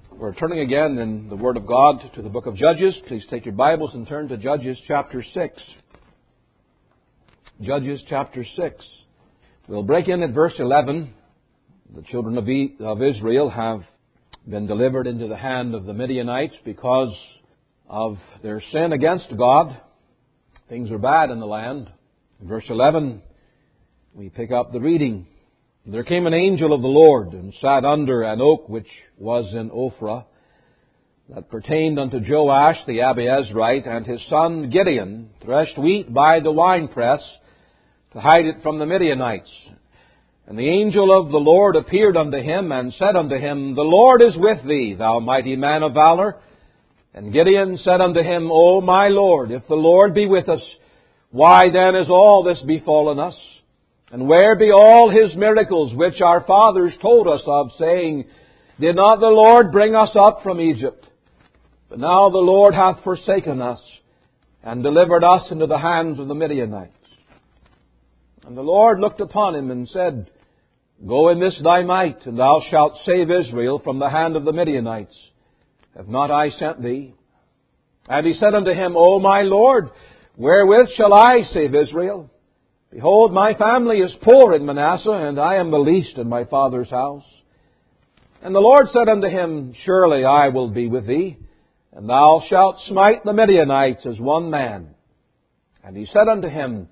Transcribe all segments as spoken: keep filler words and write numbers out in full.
We're turning again in the Word of God to the book of Judges. Please take your Bibles and turn to Judges chapter six. Judges chapter six. We'll break in at verse eleven. The children of, e- of Israel have been delivered into the hand of the Midianites because of their sin against God. Things are bad in the land. In verse eleven, we pick up the reading. There came an angel of the Lord and sat under an oak which was in Ophrah, that pertained unto Joash the Abiezrite, and his son Gideon threshed wheat by the winepress to hide it from the Midianites. And the angel of the Lord appeared unto him and said unto him, The Lord is with thee, thou mighty man of valor. And Gideon said unto him, O my Lord, if the Lord be with us, why then is all this befallen us? And where be all His miracles which our fathers told us of, saying, Did not the Lord bring us up from Egypt? But now the Lord hath forsaken us, and delivered us into the hands of the Midianites. And the Lord looked upon him and said, Go in this thy might, and thou shalt save Israel from the hand of the Midianites. Have not I sent thee? And he said unto him, O my Lord, wherewith shall I save Israel? Behold, my family is poor in Manasseh, and I am the least in my father's house. And the Lord said unto him, Surely I will be with thee, and thou shalt smite the Midianites as one man. And he said unto him,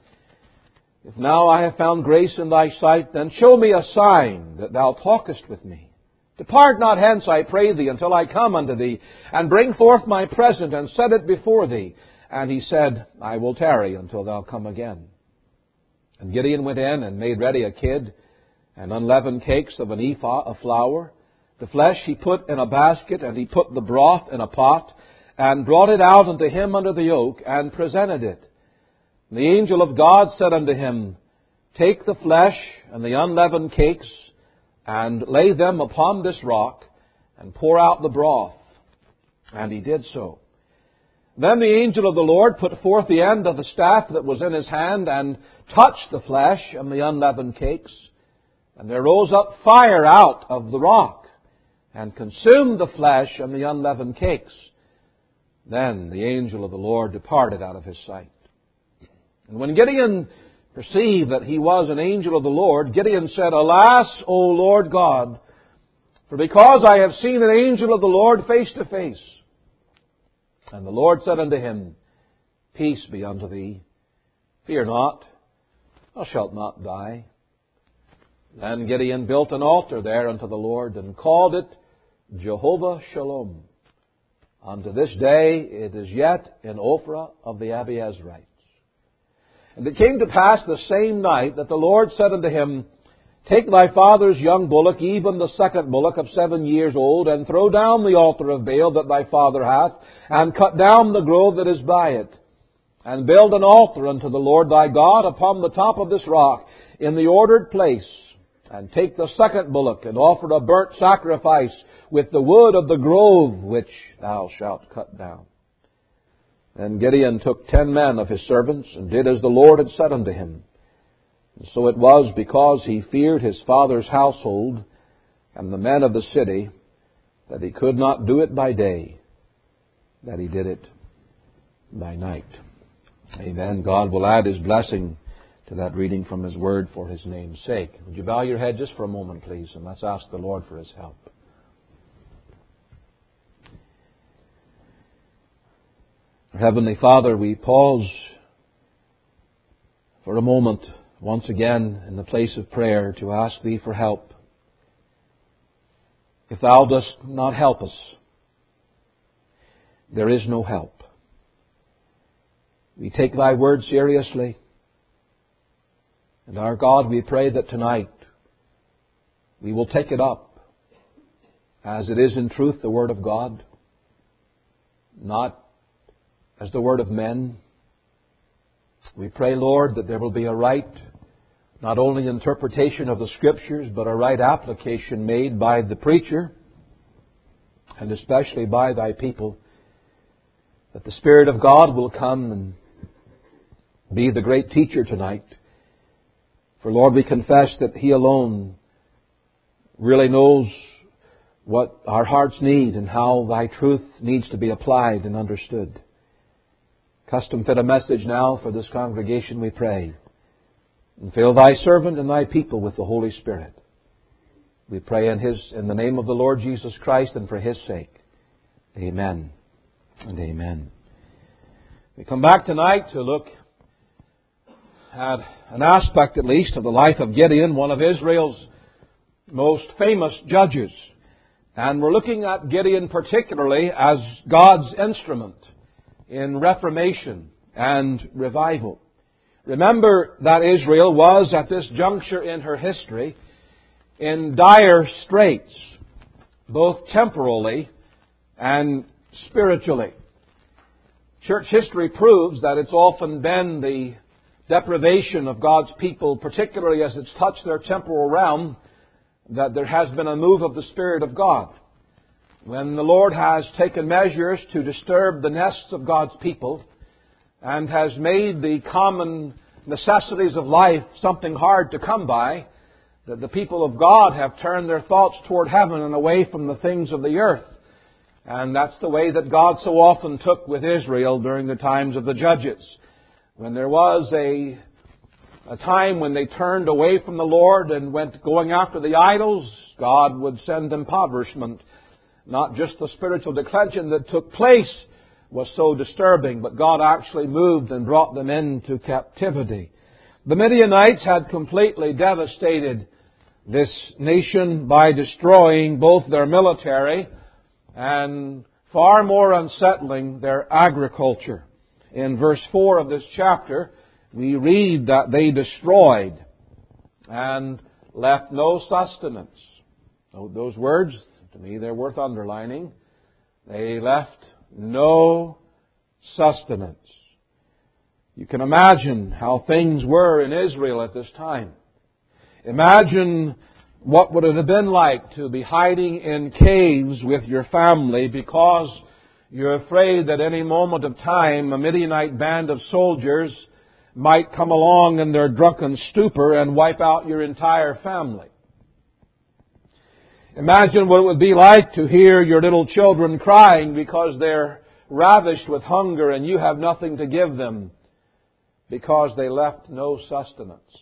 If now I have found grace in thy sight, then show me a sign that thou talkest with me. Depart not hence, I pray thee, until I come unto thee, and bring forth my present, and set it before thee. And he said, I will tarry until thou come again. And Gideon went in and made ready a kid, and unleavened cakes of an ephah of flour. The flesh he put in a basket, and he put the broth in a pot, and brought it out unto him under the oak, and presented it. And the angel of God said unto him, Take the flesh and the unleavened cakes, and lay them upon this rock, and pour out the broth. And he did so. Then the angel of the Lord put forth the end of the staff that was in his hand, and touched the flesh and the unleavened cakes. And there rose up fire out of the rock, and consumed the flesh and the unleavened cakes. Then the angel of the Lord departed out of his sight. And when Gideon perceived that he was an angel of the Lord, Gideon said, Alas, O Lord God, for because I have seen an angel of the Lord face to face. And the Lord said unto him, Peace be unto thee. Fear not, thou shalt not die. Then Gideon built an altar there unto the Lord, and called it Jehovah Shalom. Unto this day it is yet in Ophrah of the Abiezrites. And it came to pass the same night that the Lord said unto him, Take thy father's young bullock, even the second bullock of seven years old, and throw down the altar of Baal that thy father hath, and cut down the grove that is by it, and build an altar unto the Lord thy God upon the top of this rock, in the ordered place. And take the second bullock, and offer a burnt sacrifice with the wood of the grove which thou shalt cut down. Then Gideon took ten men of his servants, and did as the Lord had said unto him. And so it was, because he feared his father's household and the men of the city, that he could not do it by day, that he did it by night. Amen. God will add His blessing to that reading from His Word for His name's sake. Would you bow your head just for a moment, please, and let's ask the Lord for His help. Heavenly Father, we pause for a moment once again in the place of prayer to ask Thee for help. If Thou dost not help us, there is no help. We take Thy word seriously. And our God, we pray that tonight we will take it up as it is in truth the Word of God, not as the word of men. We pray, Lord, that there will be a right, not only interpretation of the Scriptures, but a right application made by the preacher, and especially by Thy people, that the Spirit of God will come and be the great teacher tonight. For, Lord, we confess that He alone really knows what our hearts need and how Thy truth needs to be applied and understood. Custom fit a message now for this congregation, we pray. And fill Thy servant and Thy people with the Holy Spirit. We pray in His, in the name of the Lord Jesus Christ and for His sake. Amen and amen. We come back tonight to look at an aspect, at least, of the life of Gideon, one of Israel's most famous judges. And we're looking at Gideon particularly as God's instrument in reformation and revival. Remember that Israel was, at this juncture in her history, in dire straits, both temporally and spiritually. Church history proves that it's often been the deprivation of God's people, particularly as it's touched their temporal realm, that there has been a move of the Spirit of God. When the Lord has taken measures to disturb the nests of God's people and has made the common necessities of life something hard to come by, that the people of God have turned their thoughts toward heaven and away from the things of the earth. And that's the way that God so often took with Israel during the times of the judges. When there was a A time when they turned away from the Lord and went going after the idols, God would send impoverishment. Not just the spiritual declension that took place was so disturbing, but God actually moved and brought them into captivity. The Midianites had completely devastated this nation by destroying both their military and, far more unsettling, their agriculture. In verse four of this chapter, we read that they destroyed and left no sustenance. Those words, to me, they're worth underlining. They left no sustenance. You can imagine how things were in Israel at this time. Imagine what would it have been like to be hiding in caves with your family because you're afraid that any moment of time a Midianite band of soldiers might come along in their drunken stupor and wipe out your entire family. Imagine what it would be like to hear your little children crying because they're ravished with hunger and you have nothing to give them because they left no sustenance.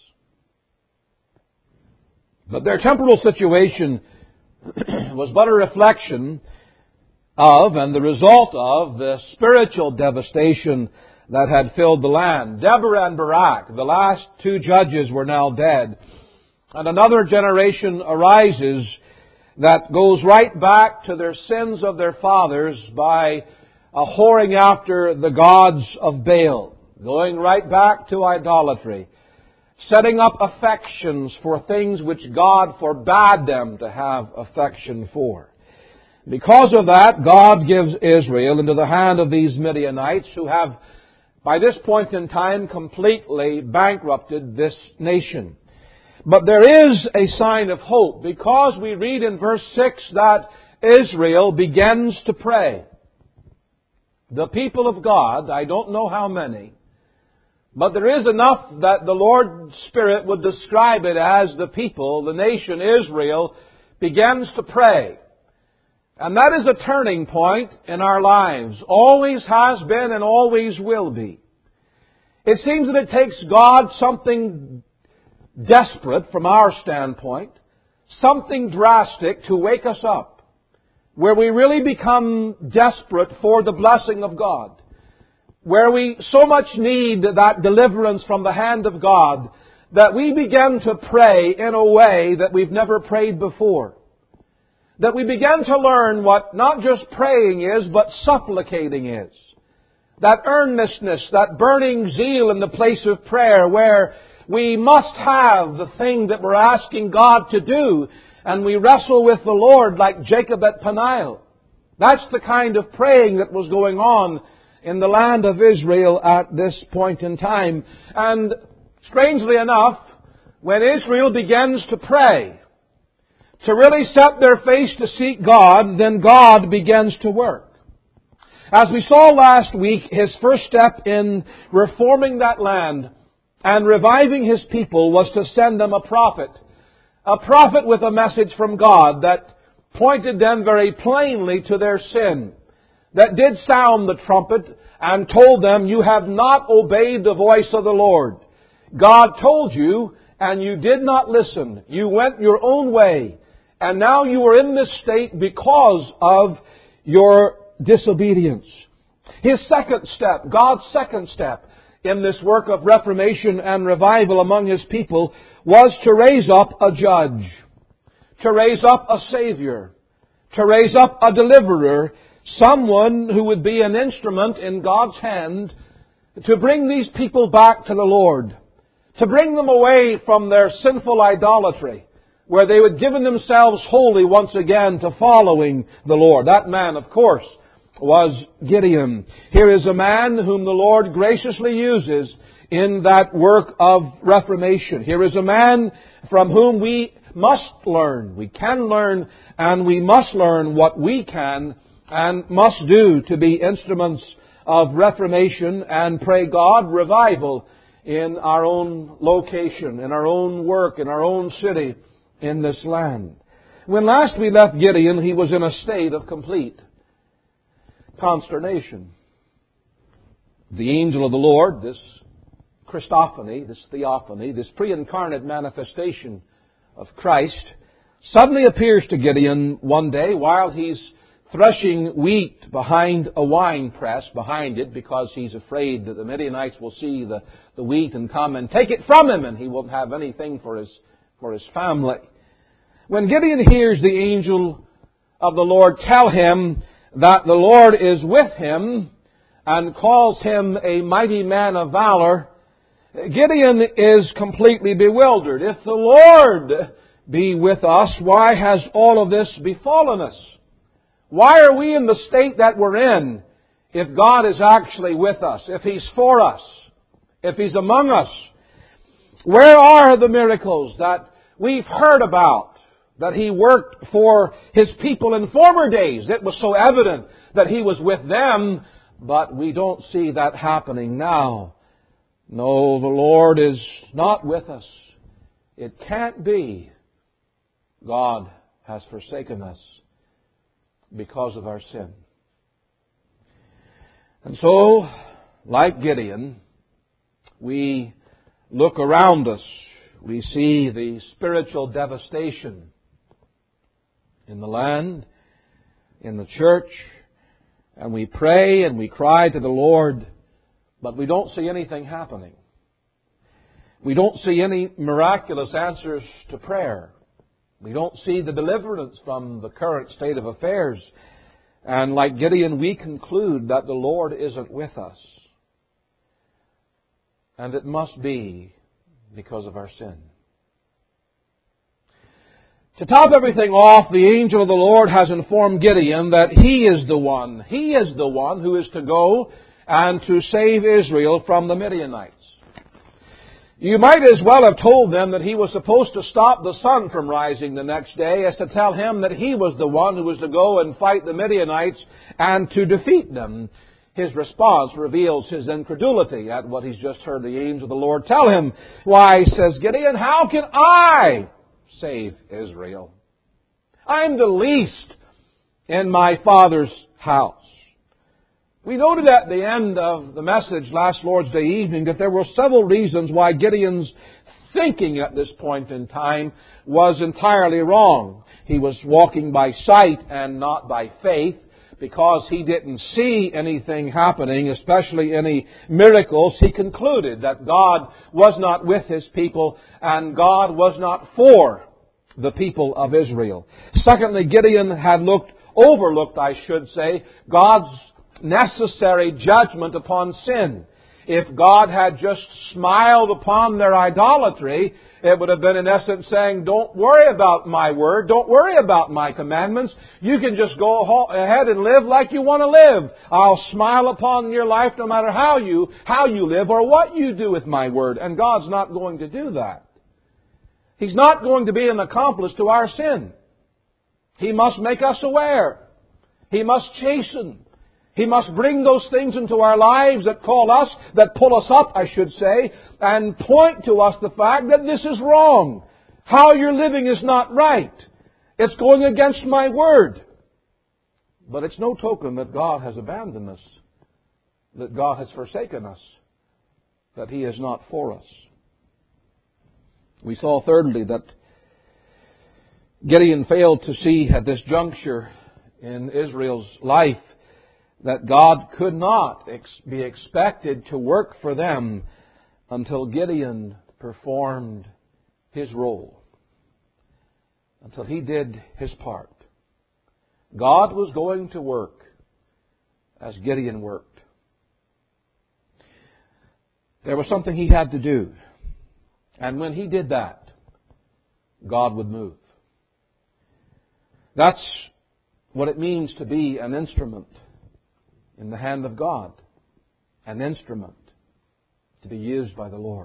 But their temporal situation was but a reflection of and the result of the spiritual devastation that had filled the land. Deborah and Barak, the last two judges, were now dead. And another generation arises that goes right back to their sins of their fathers by a whoring after the gods of Baal, going right back to idolatry, setting up affections for things which God forbade them to have affection for. Because of that, God gives Israel into the hand of these Midianites who have, by this point in time, completely bankrupted this nation. But there is a sign of hope because we read in verse six that Israel begins to pray. The people of God, I don't know how many, but there is enough that the Lord's Spirit would describe it as the people, the nation Israel, begins to pray. And that is a turning point in our lives. Always has been and always will be. It seems that it takes God something desperate from our standpoint, something drastic to wake us up, where we really become desperate for the blessing of God, where we so much need that deliverance from the hand of God that we begin to pray in a way that we've never prayed before. That we begin to learn what not just praying is, but supplicating is. That earnestness, that burning zeal in the place of prayer where we must have the thing that we're asking God to do, and we wrestle with the Lord like Jacob at Peniel. That's the kind of praying that was going on in the land of Israel at this point in time. And strangely enough, when Israel begins to pray, to really set their face to seek God, then God begins to work. As we saw last week, His first step in reforming that land and reviving His people was to send them a prophet. A prophet with a message from God that pointed them very plainly to their sin, that did sound the trumpet and told them, you have not obeyed the voice of the Lord. God told you, and you did not listen. You went your own way. And now you are in this state because of your disobedience. His second step, God's second step in this work of reformation and revival among His people was to raise up a judge, to raise up a Savior, to raise up a deliverer, someone who would be an instrument in God's hand to bring these people back to the Lord, to bring them away from their sinful idolatry, where they would give themselves wholly once again to following the Lord. That man, of course, was Gideon. Here is a man whom the Lord graciously uses in that work of reformation. Here is a man from whom we must learn. We can learn, and we must learn what we can and must do to be instruments of reformation and, pray God, revival in our own location, in our own work, in our own city, in this land. When last we left Gideon, he was in a state of complete consternation. The angel of the Lord, this Christophany, this theophany, this pre-incarnate manifestation of Christ, suddenly appears to Gideon one day while he's threshing wheat behind a wine press, behind it, because he's afraid that the Midianites will see the, the wheat and come and take it from him, and he won't have anything for his, for his family. When Gideon hears the angel of the Lord tell him that the Lord is with him and calls him a mighty man of valor, Gideon is completely bewildered. If the Lord be with us, why has all of this befallen us? Why are we in the state that we're in if God is actually with us, if He's for us, if He's among us? Where are the miracles that we've heard about, that He worked for His people in former days? It was so evident that He was with them, but we don't see that happening now. No, the Lord is not with us. It can't be. God has forsaken us because of our sin. And so, like Gideon, we look around us. We see the spiritual devastation in the land, in the church, and we pray and we cry to the Lord, but we don't see anything happening. We don't see any miraculous answers to prayer. We don't see the deliverance from the current state of affairs. And like Gideon, we conclude that the Lord isn't with us. And it must be because of our sin. To top everything off, the angel of the Lord has informed Gideon that he is the one, he is the one who is to go and to save Israel from the Midianites. You might as well have told them that he was supposed to stop the sun from rising the next day as to tell him that he was the one who was to go and fight the Midianites and to defeat them. His response reveals his incredulity at what he's just heard the angel of the Lord tell him. Why, says Gideon, how can I save Israel? I'm the least in my father's house. We noted at the end of the message last Lord's Day evening that there were several reasons why Gideon's thinking at this point in time was entirely wrong. He was walking by sight and not by faith because he didn't see anything happening, especially any miracles. He concluded that God was not with His people and God was not for the people of Israel. Secondly, Gideon had looked, overlooked, I should say, God's necessary judgment upon sin. If God had just smiled upon their idolatry, it would have been in essence saying, don't worry about my word, don't worry about my commandments. You can just go ahead and live like you want to live. I'll smile upon your life no matter how you, how you live or what you do with my word. And God's not going to do that. He's not going to be an accomplice to our sin. He must make us aware. He must chasten. He must bring those things into our lives that call us, that pull us up, I should say, and point to us the fact that this is wrong. How you're living is not right. It's going against my word. But it's no token that God has abandoned us, that God has forsaken us, that He is not for us. We saw thirdly that Gideon failed to see at this juncture in Israel's life that God could not ex- be expected to work for them until Gideon performed his role, until he did his part. God was going to work as Gideon worked. There was something he had to do. And when he did that, God would move. That's what it means to be an instrument in the hand of God. An instrument to be used by the Lord.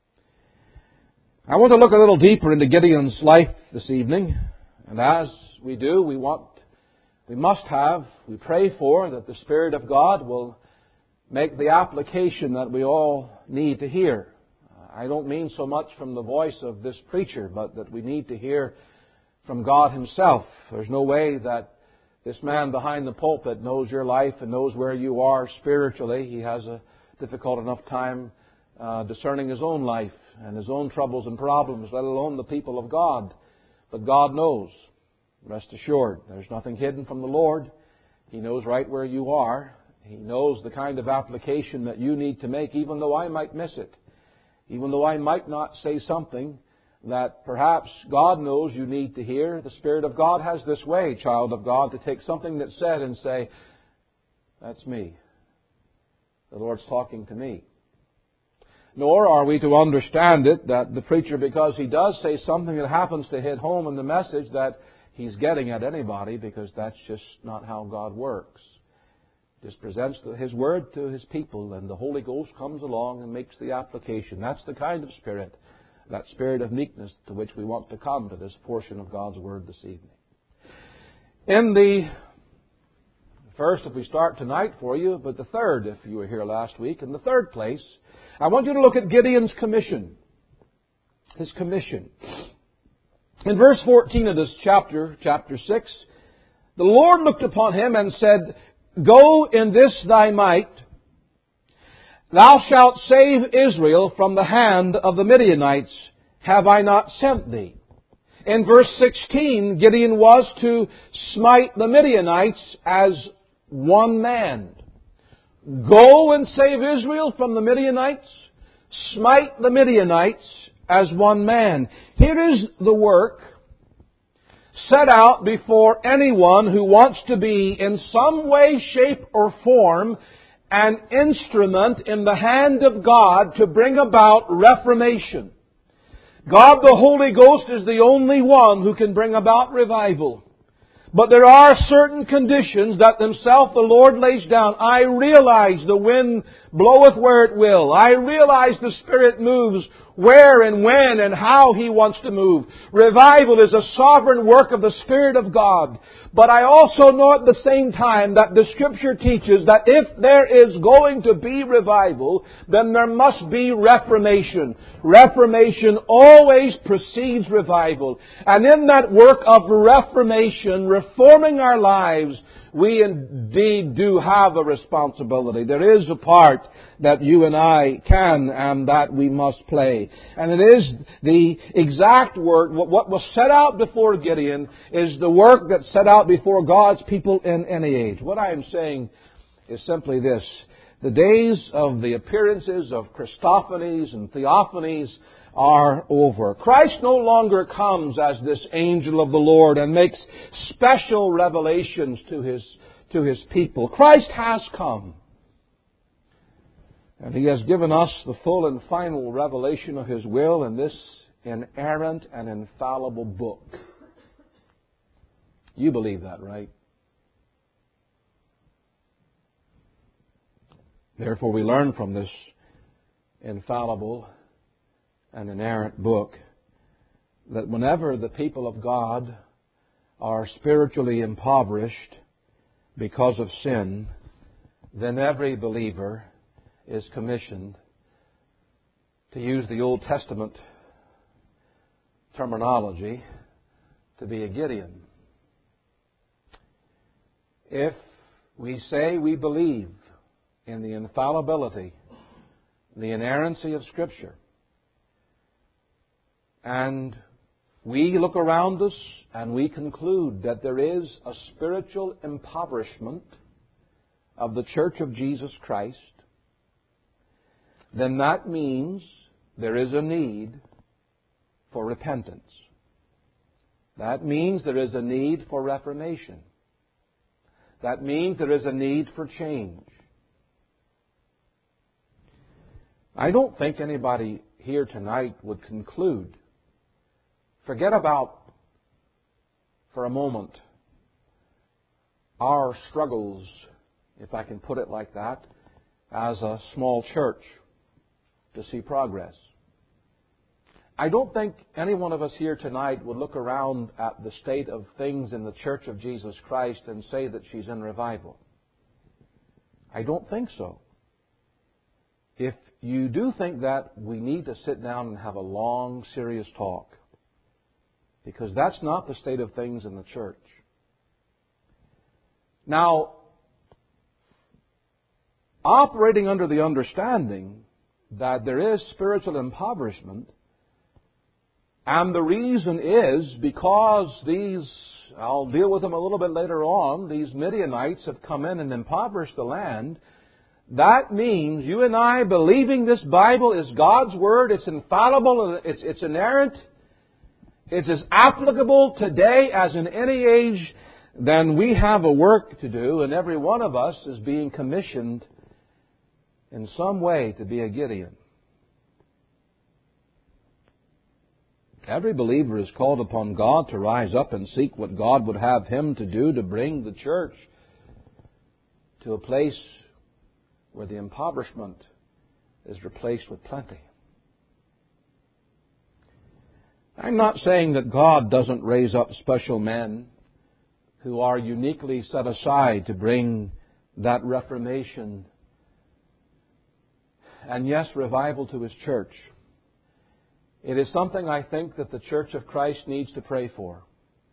I want to look a little deeper into Gideon's life this evening. And as we do, we want, we must have, we pray for that the Spirit of God will make the application that we all need to hear. I don't mean so much from the voice of this preacher, but that we need to hear from God Himself. There's no way that this man behind the pulpit knows your life and knows where you are spiritually. He has a difficult enough time uh, discerning his own life and his own troubles and problems, let alone the people of God. But God knows. Rest assured, there's nothing hidden from the Lord. He knows right where you are. He knows the kind of application that you need to make, even though I might miss it. Even though I might not say something that perhaps God knows you need to hear. The Spirit of God has this way, child of God, to take something that's said and say, that's me. The Lord's talking to me. Nor are we to understand it that the preacher, because he does say something that happens to hit home in the message, that he's getting at anybody, because that's just not how God works. Just presents His Word to His people, and the Holy Ghost comes along and makes the application. That's the kind of Spirit, that spirit of meekness to which we want to come to this portion of God's Word this evening. In the first, if we start tonight for you, but the third, if you were here last week, in the third place, I want you to look at Gideon's commission. His commission. In verse fourteen of this chapter, chapter six, the Lord looked upon him and said, Go in this thy might, thou shalt save Israel from the hand of the Midianites. Have I not sent thee? In verse sixteen, Gideon was to smite the Midianites as one man. Go and save Israel from the Midianites. Smite the Midianites as one man. Here is the work set out before anyone who wants to be in some way, shape, or form an instrument in the hand of God to bring about reformation. God the Holy Ghost is the only one who can bring about revival. But there are certain conditions that themselves the Lord lays down. I realize the wind bloweth where it will. I realize the Spirit moves where and when and how He wants to move. Revival is a sovereign work of the Spirit of God. But I also know at the same time that the Scripture teaches that if there is going to be revival, then there must be reformation. Reformation always precedes revival. And in that work of reformation, reforming our lives, we indeed do have a responsibility. There is a part that you and I can and that we must play. And it is the exact work, what was set out before Gideon is the work that's set out before God's people in any age. What I am saying is simply this. The days of the appearances of Christophanies and Theophanies are over. Christ no longer comes as this angel of the Lord and makes special revelations to His, to His people. Christ has come. And He has given us the full and final revelation of His will in this inerrant and infallible book. You believe that, right? Therefore, we learn from this infallible and inerrant book that whenever the people of God are spiritually impoverished because of sin, then every believer is commissioned, to use the Old Testament terminology, to be a Gideon. If we say we believe in the infallibility, the inerrancy of Scripture, and we look around us and we conclude that there is a spiritual impoverishment of the Church of Jesus Christ, then that means there is a need for repentance. That means there is a need for reformation. That means there is a need for change. I don't think anybody here tonight would conclude, forget about, for a moment, our struggles, if I can put it like that, as a small church to see progress. I don't think any one of us here tonight would look around at the state of things in the Church of Jesus Christ and say that she's in revival. I don't think so. If you do think that, we need to sit down and have a long, serious talk. Because that's not the state of things in the church. Now, operating under the understanding that there is spiritual impoverishment, and the reason is because these, I'll deal with them a little bit later on, these Midianites have come in and impoverished the land. That means you and I believing this Bible is God's Word, it's infallible, it's, it's inerrant, it's as applicable today as in any age, then we have a work to do, and every one of us is being commissioned in some way to be a Gideon. Every believer is called upon God to rise up and seek what God would have him to do to bring the church to a place where the impoverishment is replaced with plenty. I'm not saying that God doesn't raise up special men who are uniquely set aside to bring that reformation and, yes, revival to His church. It is something I think that the Church of Christ needs to pray for.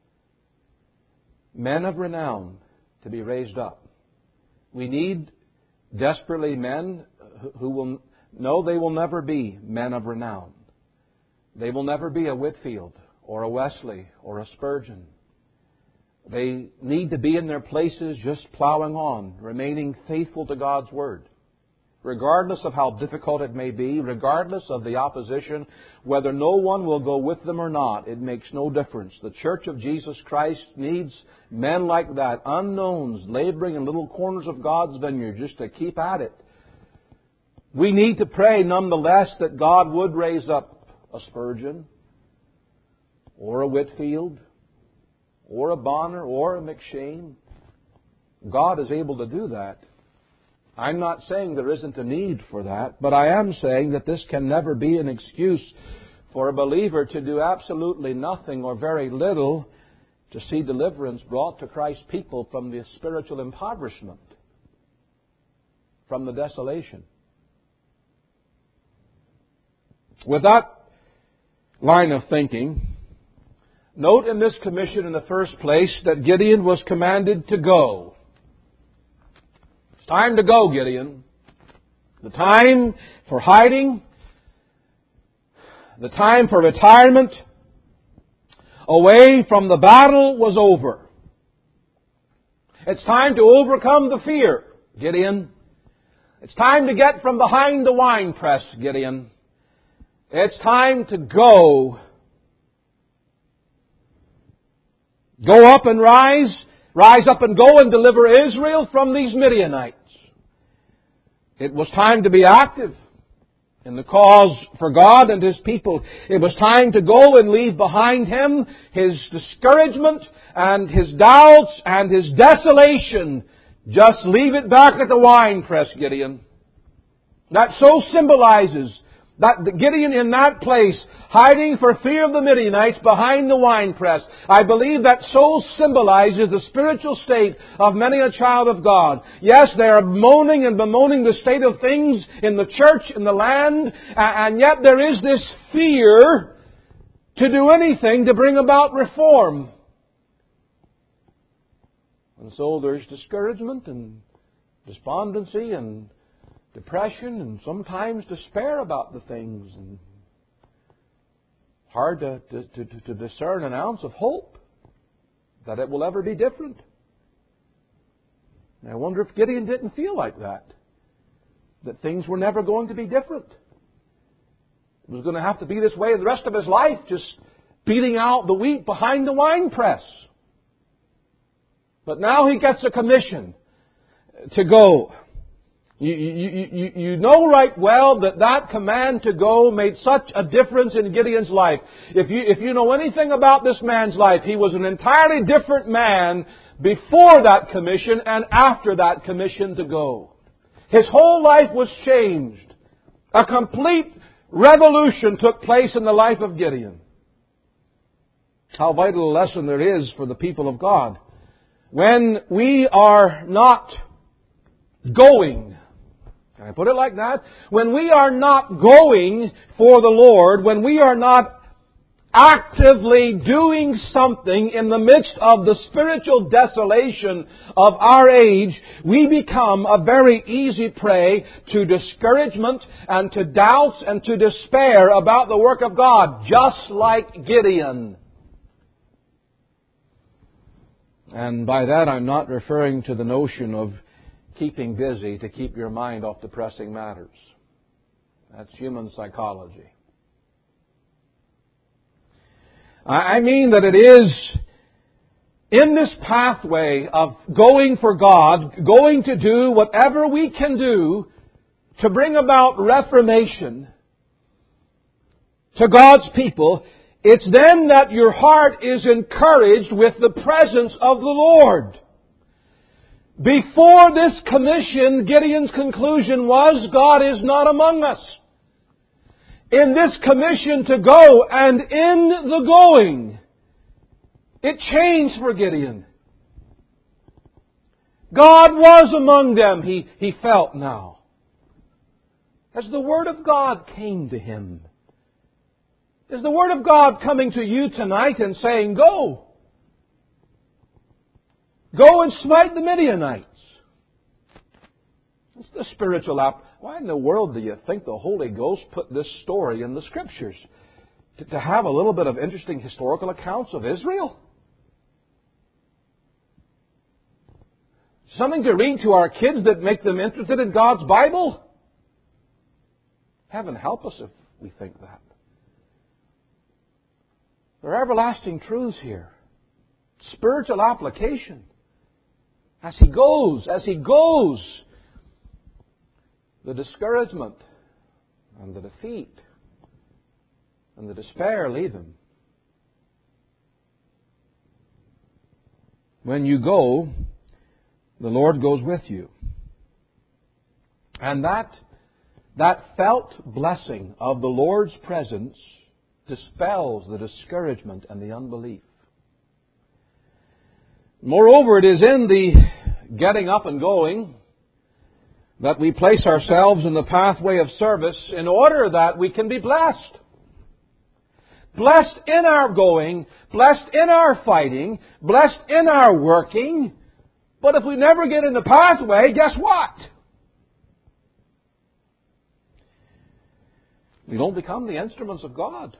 Men of renown to be raised up. We need desperately men who will know they will never be men of renown. They will never be a Whitfield or a Wesley or a Spurgeon. They need to be in their places just plowing on, remaining faithful to God's Word. Regardless of how difficult it may be, regardless of the opposition, whether no one will go with them or not, it makes no difference. The Church of Jesus Christ needs men like that, unknowns, laboring in little corners of God's vineyard, just to keep at it. We need to pray nonetheless that God would raise up a Spurgeon, or a Whitfield, or a Bonner, or a McShane. God is able to do that. I'm not saying there isn't a need for that, but I am saying that this can never be an excuse for a believer to do absolutely nothing or very little to see deliverance brought to Christ's people from the spiritual impoverishment, from the desolation. With that line of thinking, note in this commission in the first place that Gideon was commanded to go. Time to go, Gideon. The time for hiding, the time for retirement away from the battle was over. It's time to overcome the fear, Gideon. It's time to get from behind the winepress, Gideon. It's time to go. Go up and rise. Rise up and go and deliver Israel from these Midianites. It was time to be active in the cause for God and His people. It was time to go and leave behind him his discouragement and his doubts and his desolation. Just leave it back at the winepress, Gideon. That so symbolizes that Gideon in that place, hiding for fear of the Midianites behind the winepress. I believe that so symbolizes the spiritual state of many a child of God. Yes, they are moaning and bemoaning the state of things in the church, in the land, and yet there is this fear to do anything to bring about reform. And so there's discouragement and despondency and depression and sometimes despair about the things. And hard to, to, to, to discern an ounce of hope that it will ever be different. And I wonder if Gideon didn't feel like that. That things were never going to be different. It was going to have to be this way the rest of his life, just beating out the wheat behind the winepress. But now he gets a commission to go. You, you, you, you know right well that that command to go made such a difference in Gideon's life. If you, if you know anything about this man's life, he was an entirely different man before that commission and after that commission to go. His whole life was changed. A complete revolution took place in the life of Gideon. How vital a lesson there is for the people of God. When we are not going, can I put it like that? When we are not going for the Lord, when we are not actively doing something in the midst of the spiritual desolation of our age, we become a very easy prey to discouragement and to doubts and to despair about the work of God, just like Gideon. And by that I'm not referring to the notion of keeping busy to keep your mind off depressing matters. That's human psychology. I mean that it is in this pathway of going for God, going to do whatever we can do to bring about reformation to God's people. It's then that your heart is encouraged with the presence of the Lord. Before this commission, Gideon's conclusion was, God is not among us. In this commission to go and in the going, it changed for Gideon. God was among them, he, he felt now. As the Word of God came to him. Is the Word of God coming to you tonight and saying, go? Go and smite the Midianites. It's the spiritual app. Why in the world do you think the Holy Ghost put this story in the Scriptures? To, to have a little bit of interesting historical accounts of Israel? Something to read to our kids that make them interested in God's Bible? Heaven help us if we think that. There are everlasting truths here. Spiritual application. As he goes, as he goes, the discouragement and the defeat and the despair leave him. When you go, the Lord goes with you. And that, that felt blessing of the Lord's presence dispels the discouragement and the unbelief. Moreover, it is in the getting up and going that we place ourselves in the pathway of service in order that we can be blessed. Blessed in our going, blessed in our fighting, blessed in our working. But if we never get in the pathway, guess what? We don't become the instruments of God.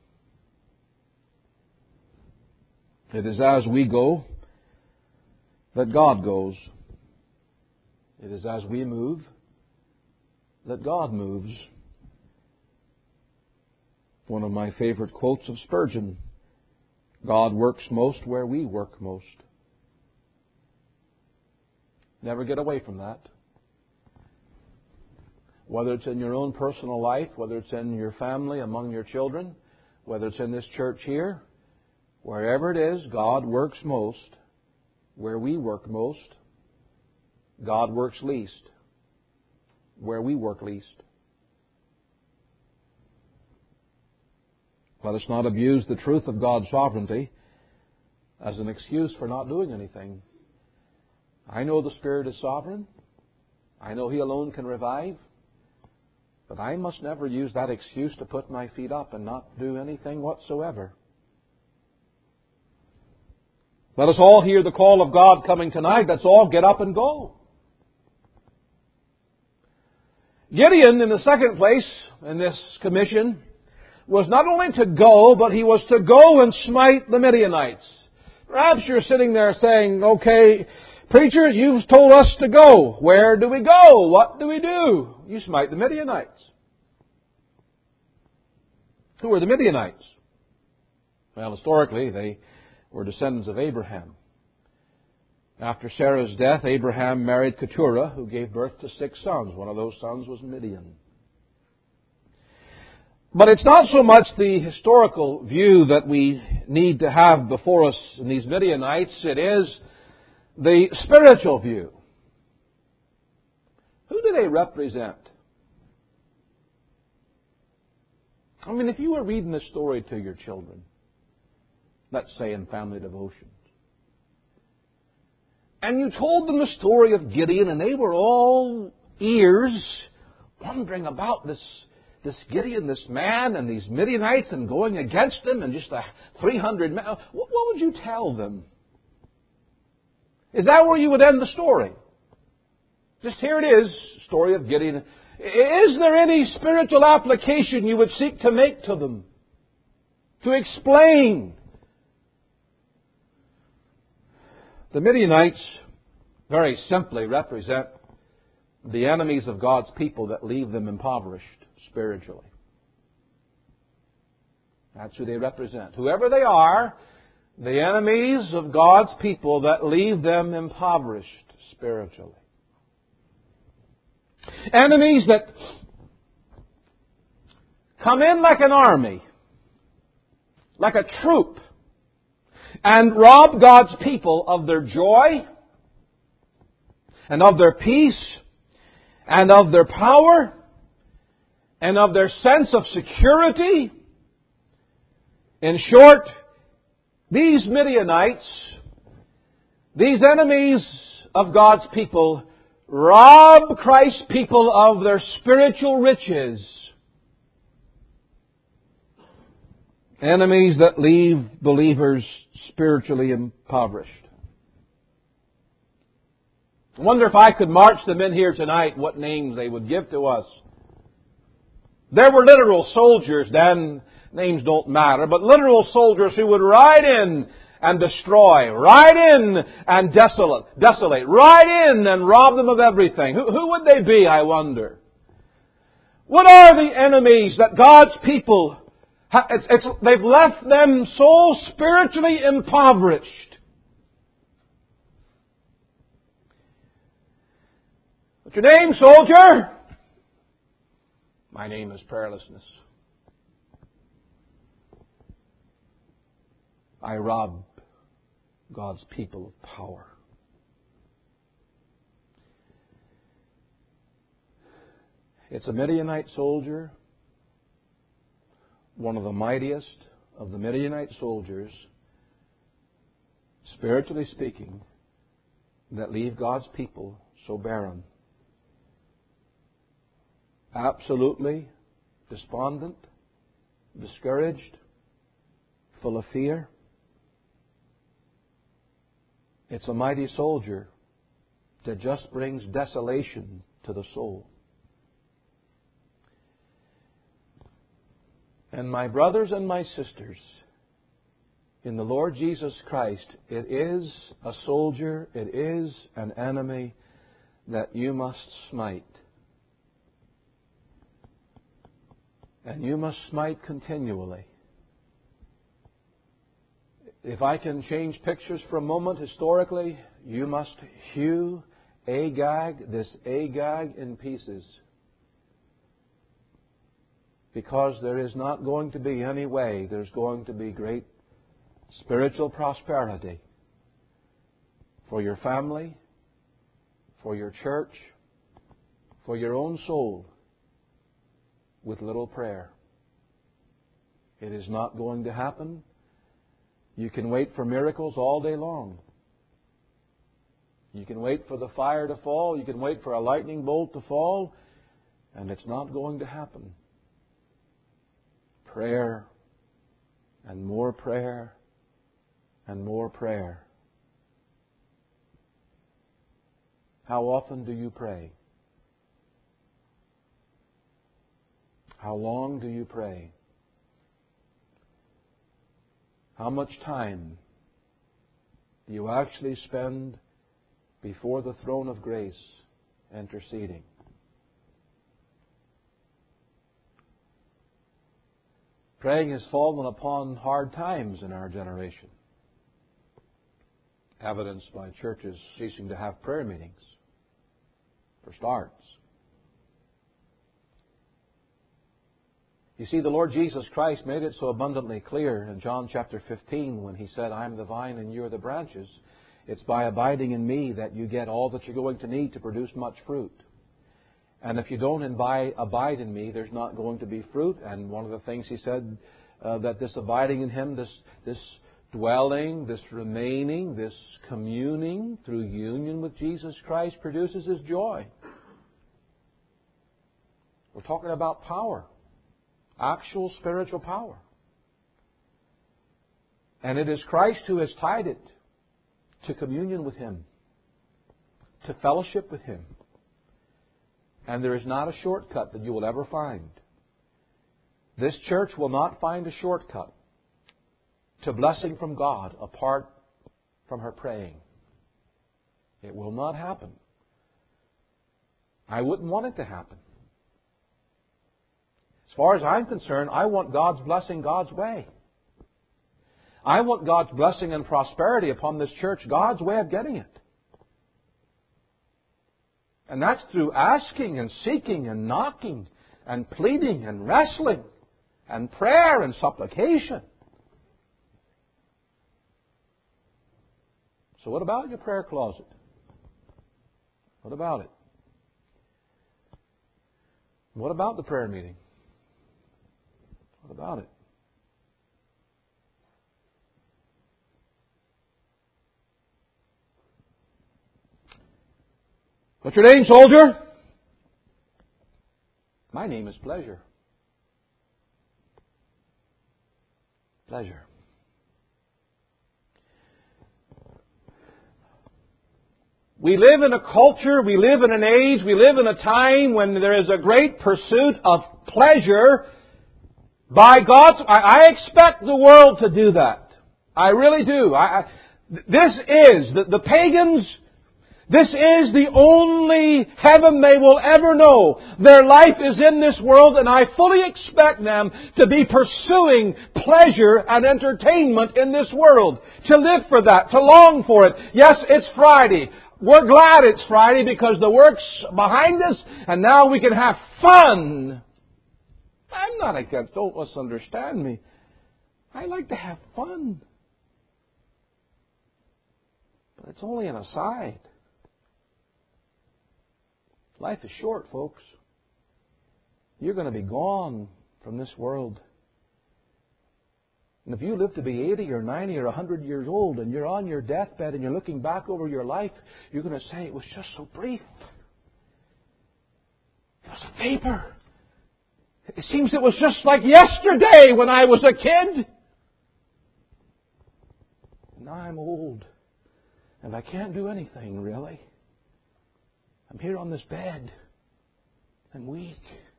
It is as we go that God goes. It is as we move that God moves. One of my favorite quotes of Spurgeon, God works most where we work most. Never get away from that. Whether it's in your own personal life, whether it's in your family, among your children, whether it's in this church here, wherever it is, God works most. Where we work most, God works least. Where we work least. Let us not abuse the truth of God's sovereignty as an excuse for not doing anything. I know the Spirit is sovereign. I know He alone can revive. But I must never use that excuse to put my feet up and not do anything whatsoever. Let us all hear the call of God coming tonight. Let's all get up and go. Gideon, in the second place in this commission, was not only to go, but he was to go and smite the Midianites. Perhaps you're sitting there saying, okay, preacher, you've told us to go. Where do we go? What do we do? You smite the Midianites. Who are the Midianites? Well, historically, they were descendants of Abraham. After Sarah's death, Abraham married Keturah, who gave birth to six sons. One of those sons was Midian. But it's not so much the historical view that we need to have before us in these Midianites. It is the spiritual view. Who do they represent? I mean, if you were reading this story to your children, let's say in family devotions, and you told them the story of Gideon, and they were all ears, wondering about this, this Gideon, this man, and these Midianites, and going against them, and just the three hundred men, what, what would you tell them? Is that where you would end the story? Just here it is, story of Gideon. Is there any spiritual application you would seek to make to them? To explain? The Midianites, very simply, represent the enemies of God's people that leave them impoverished spiritually. That's who they represent. Whoever they are, the enemies of God's people that leave them impoverished spiritually. Enemies that come in like an army, like a troop, and rob God's people of their joy, and of their peace, and of their power, and of their sense of security. In short, these Midianites, these enemies of God's people, rob Christ's people of their spiritual riches. Enemies that leave believers spiritually impoverished. I wonder if I could march them in here tonight, what names they would give to us. There were literal soldiers then, names don't matter, but literal soldiers who would ride in and destroy, ride in and desolate, desolate, ride in and rob them of everything. Who, who would they be, I wonder? What are the enemies that God's people, it's, it's, they've left them so spiritually impoverished? What's your name, soldier? My name is prayerlessness. I rob God's people of power. It's a Midianite soldier, one of the mightiest of the Midianite soldiers, spiritually speaking, that leave God's people so barren. Absolutely despondent, discouraged, full of fear. It's a mighty soldier that just brings desolation to the soul. And my brothers and my sisters, in the Lord Jesus Christ, it is a soldier, it is an enemy that you must smite. And you must smite continually. If I can change pictures for a moment historically, you must hew Agag, this Agag, in pieces. Because there is not going to be any way there's going to be great spiritual prosperity for your family, for your church, for your own soul, with little prayer. It is not going to happen. You can wait for miracles all day long. You can wait for the fire to fall. You can wait for a lightning bolt to fall. And it's not going to happen. Prayer and more prayer and more prayer How often do you pray? How long do you pray? How much time do you actually spend before the throne of grace interceding? Praying has fallen upon hard times in our generation, evidenced by churches ceasing to have prayer meetings, for starts. You see, the Lord Jesus Christ made it so abundantly clear in John chapter fifteen when He said, I am the vine and you are the branches. It's by abiding in Me that you get all that you're going to need to produce much fruit. And if you don't abide in Me, there's not going to be fruit. And one of the things He said, uh, that this abiding in Him, this, this dwelling, this remaining, this communing through union with Jesus Christ produces is joy. We're talking about power. Actual spiritual power. And it is Christ who has tied it to communion with Him, to fellowship with Him. And there is not a shortcut that you will ever find. This church will not find a shortcut to blessing from God apart from her praying. It will not happen. I wouldn't want it to happen. As far as I'm concerned, I want God's blessing God's way. I want God's blessing and prosperity upon this church God's way of getting it. And that's through asking and seeking and knocking and pleading and wrestling and prayer and supplication. So what about your prayer closet? What about it? What about the prayer meeting? What about it? What's your name, soldier? My name is Pleasure. Pleasure. We live in a culture, we live in an age, we live in a time when there is a great pursuit of pleasure by God's... I, I expect the world to do that. I really do. I, I, this is, the, the pagans... This is the only heaven they will ever know. Their life is in this world, and I fully expect them to be pursuing pleasure and entertainment in this world. To live for that, to long for it. Yes, it's Friday. We're glad it's Friday because the work's behind us, and now we can have fun. I'm not against, don't misunderstand me. I like to have fun. But it's only an aside. Life is short, folks. You're going to be gone from this world. And if you live to be eighty or ninety or one hundred years old and you're on your deathbed and you're looking back over your life, you're going to say, it was just so brief. It was a vapor. It seems it was just like yesterday when I was a kid. Now I'm old and I can't do anything, really. I'm here on this bed. I'm weak.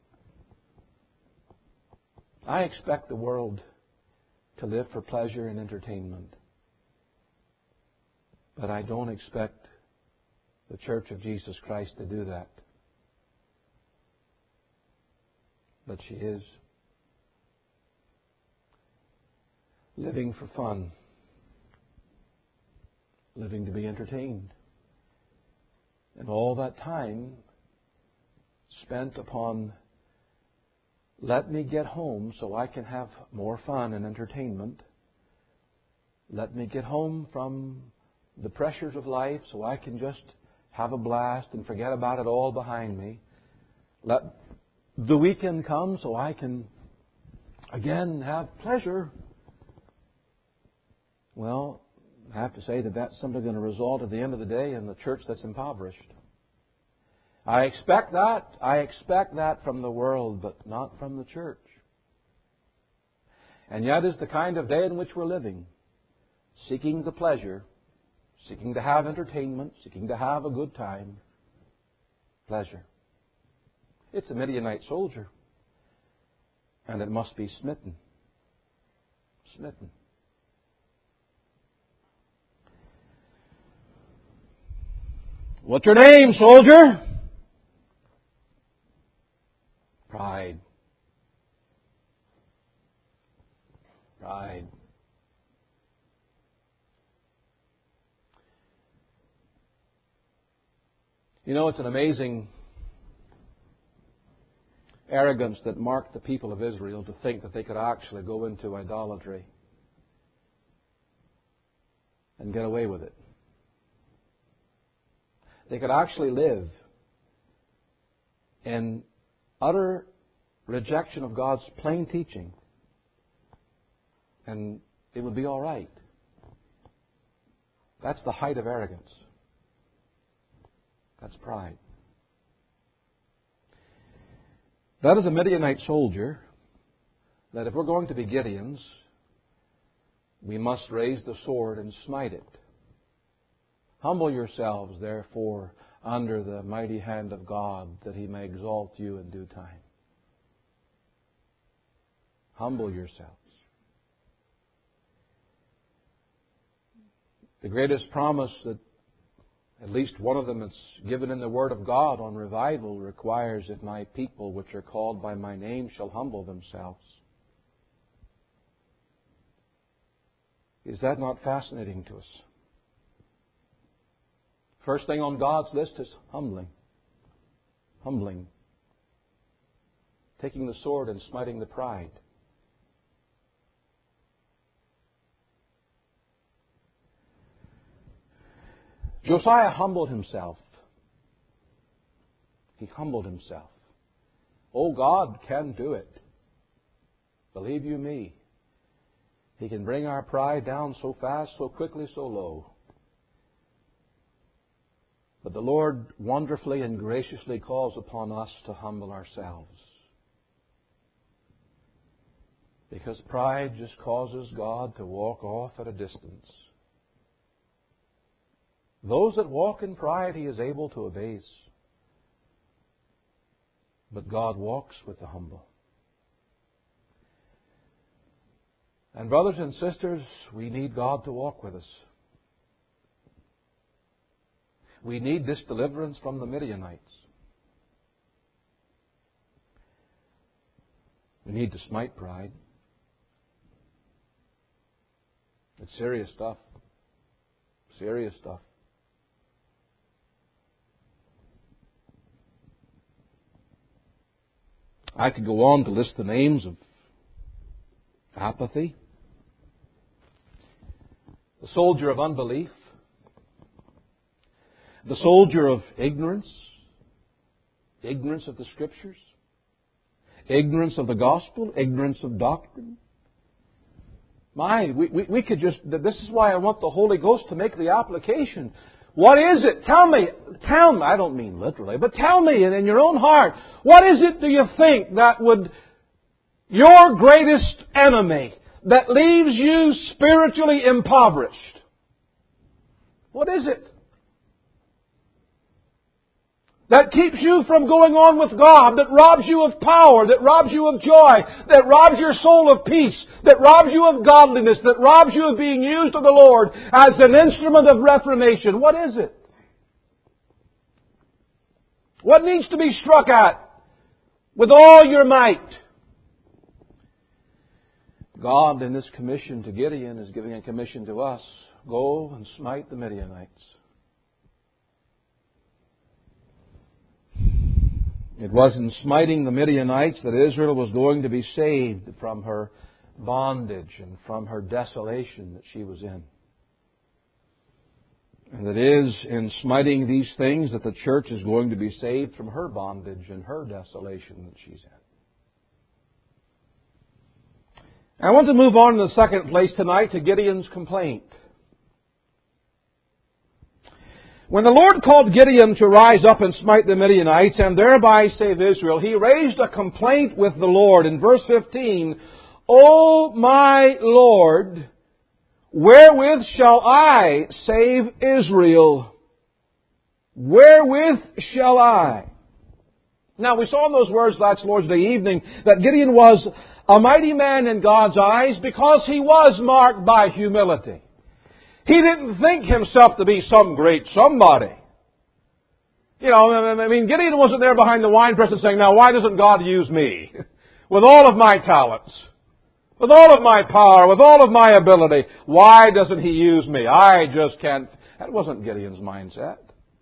I expect the world to live for pleasure and entertainment. But I don't expect the Church of Jesus Christ to do that. But she is. Living for fun. Living to be entertained. And all that time spent upon, let me get home so I can have more fun and entertainment. Let me get home from the pressures of life so I can just have a blast and forget about it all behind me. Let the weekend come so I can again have pleasure. Well, I have to say that that's simply going to result at the end of the day in the church that's impoverished. I expect that. I expect that from the world, but not from the church. And yet is the kind of day in which we're living, seeking the pleasure, seeking to have entertainment, seeking to have a good time, pleasure. It's a Midianite soldier. And it must be smitten. Smitten. What's your name, soldier? Pride. Pride. You know, it's an amazing arrogance that marked the people of Israel to think that they could actually go into idolatry and get away with it. They could actually live in utter rejection of God's plain teaching, and it would be all right. That's the height of arrogance. That's pride. That is a Midianite soldier that if we're going to be Gideons, we must raise the sword and smite it. Humble yourselves, therefore, under the mighty hand of God, that He may exalt you in due time. Humble yourselves. The greatest promise that at least one of them that's given in the Word of God on revival requires, if my people which are called by my name shall humble themselves. Is that not fascinating to us? First thing on God's list is humbling. Humbling. Taking the sword and smiting the pride. Josiah humbled himself. He humbled himself. Oh, God can do it. Believe you me. He can bring our pride down so fast, so quickly, so low. But the Lord wonderfully and graciously calls upon us to humble ourselves. Because pride just causes God to walk off at a distance. Those that walk in pride He is able to abase. But God walks with the humble. And brothers and sisters, we need God to walk with us. We need this deliverance from the Midianites. We need to smite pride. It's serious stuff. Serious stuff. I could go on to list the names of apathy, the soldier of unbelief, the soldier of ignorance, ignorance of the Scriptures, ignorance of the gospel, ignorance of doctrine. My, we, we, we could just, this is why I want the Holy Ghost to make the application. What is it? Tell me, tell me, I don't mean literally, but tell me in your own heart, what is it do you think that would, your greatest enemy, that leaves you spiritually impoverished? What is it? That keeps you from going on with God, that robs you of power, that robs you of joy, that robs your soul of peace, that robs you of godliness, that robs you of being used of the Lord as an instrument of reformation. What is it? What needs to be struck at with all your might? God, in this commission to Gideon, is giving a commission to us. Go and smite the Midianites. It was in smiting the Midianites that Israel was going to be saved from her bondage and from her desolation that she was in. And it is in smiting these things that the church is going to be saved from her bondage and her desolation that she's in. I want to move on to the second place tonight to Gideon's complaint. When the Lord called Gideon to rise up and smite the Midianites and thereby save Israel, he raised a complaint with the Lord. In verse fifteen, O my Lord, wherewith shall I save Israel? Wherewith shall I? Now, we saw in those words last Lord's Day evening that Gideon was a mighty man in God's eyes because he was marked by humility. He didn't think himself to be some great somebody. You know, I mean, Gideon wasn't there behind the wine press and saying, now, why doesn't God use me? With all of my talents, with all of my power, with all of my ability, why doesn't He use me? I just can't. That wasn't Gideon's mindset.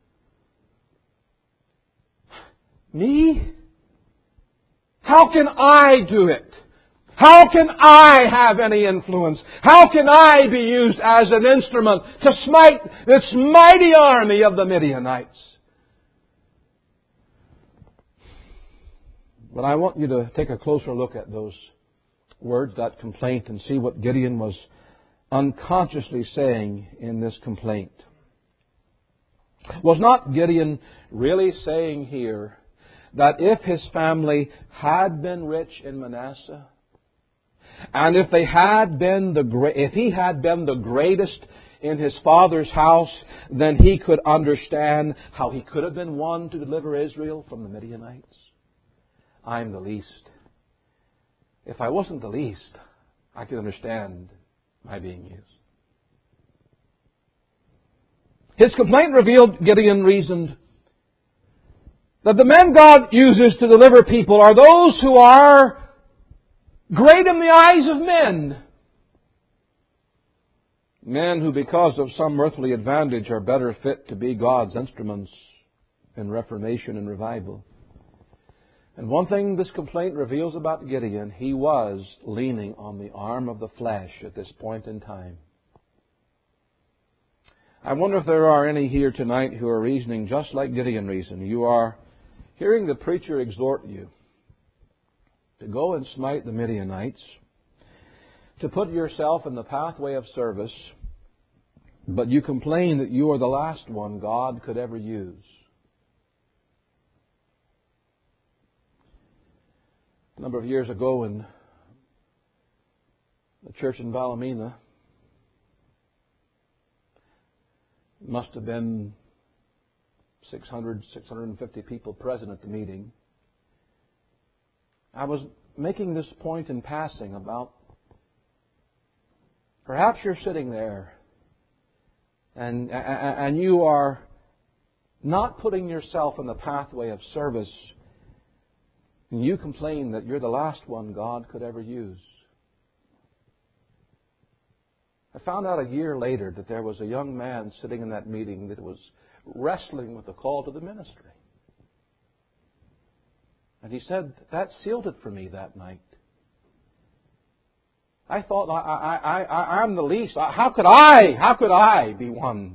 Me? How can I do it? How can I have any influence? How can I be used as an instrument to smite this mighty army of the Midianites? But I want you to take a closer look at those words, that complaint, and see what Gideon was unconsciously saying in this complaint. Was not Gideon really saying here that if his family had been rich in Manasseh, and if they had been the great, if he had been the greatest in his father's house, then he could understand how he could have been one to deliver Israel from the Midianites? I'm the least. If I wasn't the least, I could understand my being used. His complaint revealed, Gideon reasoned, that the men God uses to deliver people are those who are great in the eyes of men. Men who, because of some earthly advantage, are better fit to be God's instruments in reformation and revival. And one thing this complaint reveals about Gideon, he was leaning on the arm of the flesh at this point in time. I wonder if there are any here tonight who are reasoning just like Gideon reasoned. You are hearing the preacher exhort you to go and smite the Midianites, to put yourself in the pathway of service, but you complain that you are the last one God could ever use. A number of years ago in the church in Valamina, it must have been six hundred, six hundred fifty people present at the meeting. I was making this point in passing about perhaps you're sitting there and, and you are not putting yourself in the pathway of service, and you complain that you're the last one God could ever use. I found out a year later that there was a young man sitting in that meeting that was wrestling with the call to the ministry. And he said, that sealed it for me that night. I thought, I, I, I, I'm the least. How could I, how could I be one?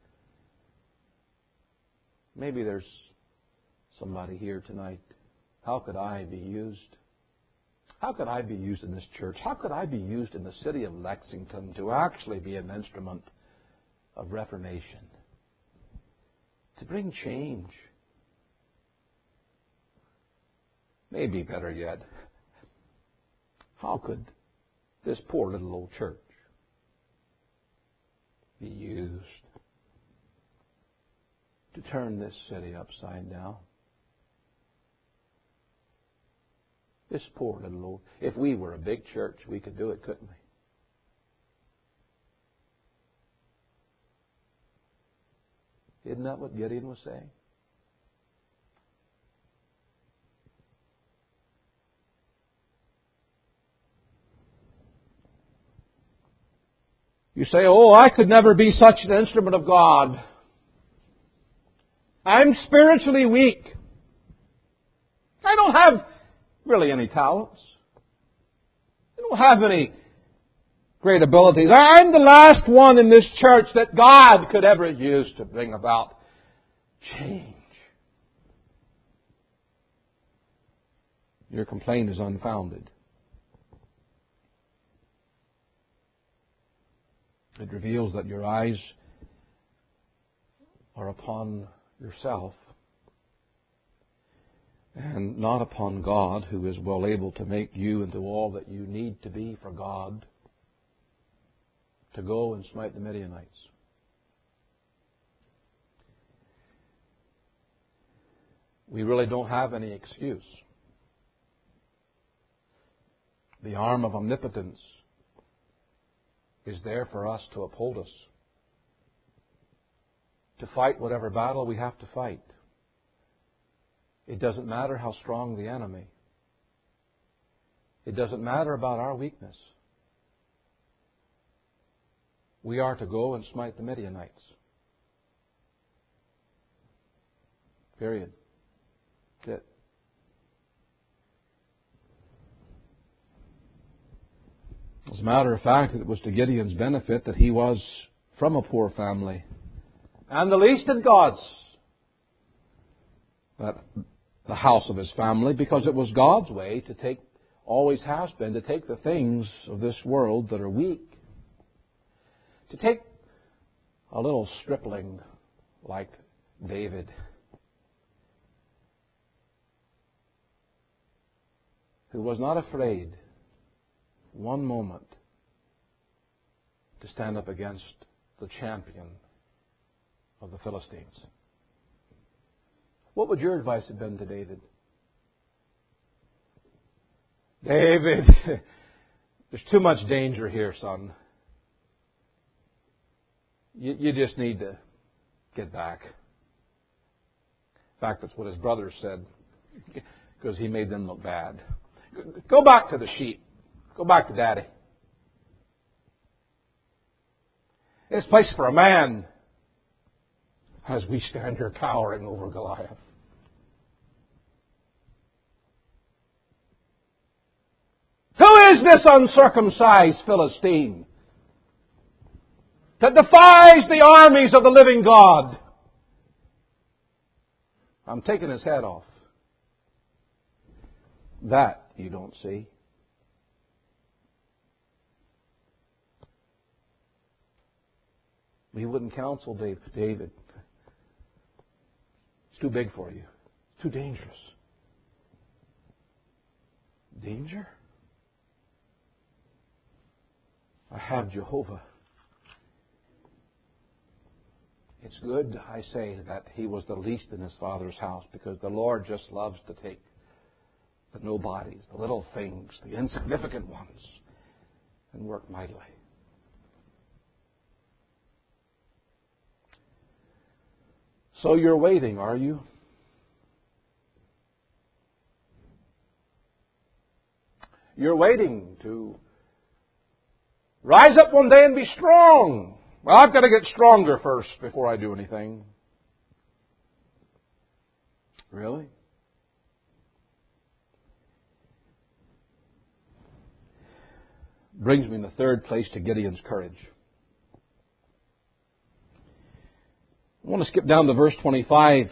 Maybe there's somebody here tonight. How could I be used? How could I be used in this church? How could I be used in the city of Lexington to actually be an instrument of reformation? To bring change? Maybe better yet, how could this poor little old church be used to turn this city upside down? This poor little old... If we were a big church, we could do it, couldn't we? Isn't that what Gideon was saying? You say, oh, I could never be such an instrument of God. I'm spiritually weak. I don't have really any talents. I don't have any great abilities. I'm the last one in this church that God could ever use to bring about change. Your complaint is unfounded. It reveals that your eyes are upon yourself and not upon God, who is well able to make you into all that you need to be for God to go and smite the Midianites. we really don't have any excuse. The arm of omnipotence is there for us to uphold us, to fight whatever battle we have to fight. It doesn't matter how strong the enemy. It doesn't matter about our weakness. We are to go and smite the Midianites. Period. That's it. As a matter of fact, it was to Gideon's benefit that he was from a poor family, and the least in God's, that the house of his family, because it was God's way to take, always has been, to take the things of this world that are weak, to take a little stripling like David, who was not afraid one moment to stand up against the champion of the Philistines. What would your advice have been to David? David, there's too much danger here, son. You, you just need to get back. In fact, that's what his brothers said, because he made them look bad. Go back to the sheep. Go back to Daddy. This place for a man, as we stand here cowering over Goliath. Who is this uncircumcised Philistine that defies the armies of the living God? I'm taking his head off. That you don't see. We wouldn't counsel David. It's too big for you. It's too dangerous. Danger? I have Jehovah. It's good, I say, that he was the least in his father's house, because the Lord just loves to take the nobodies, the little things, the insignificant ones, and work mightily. So you're waiting, are you? You're waiting to rise up one day and be strong. Well, I've got to get stronger first before I do anything. Really? Brings me in the third place to Gideon's courage. I want to skip down to verse twenty-five.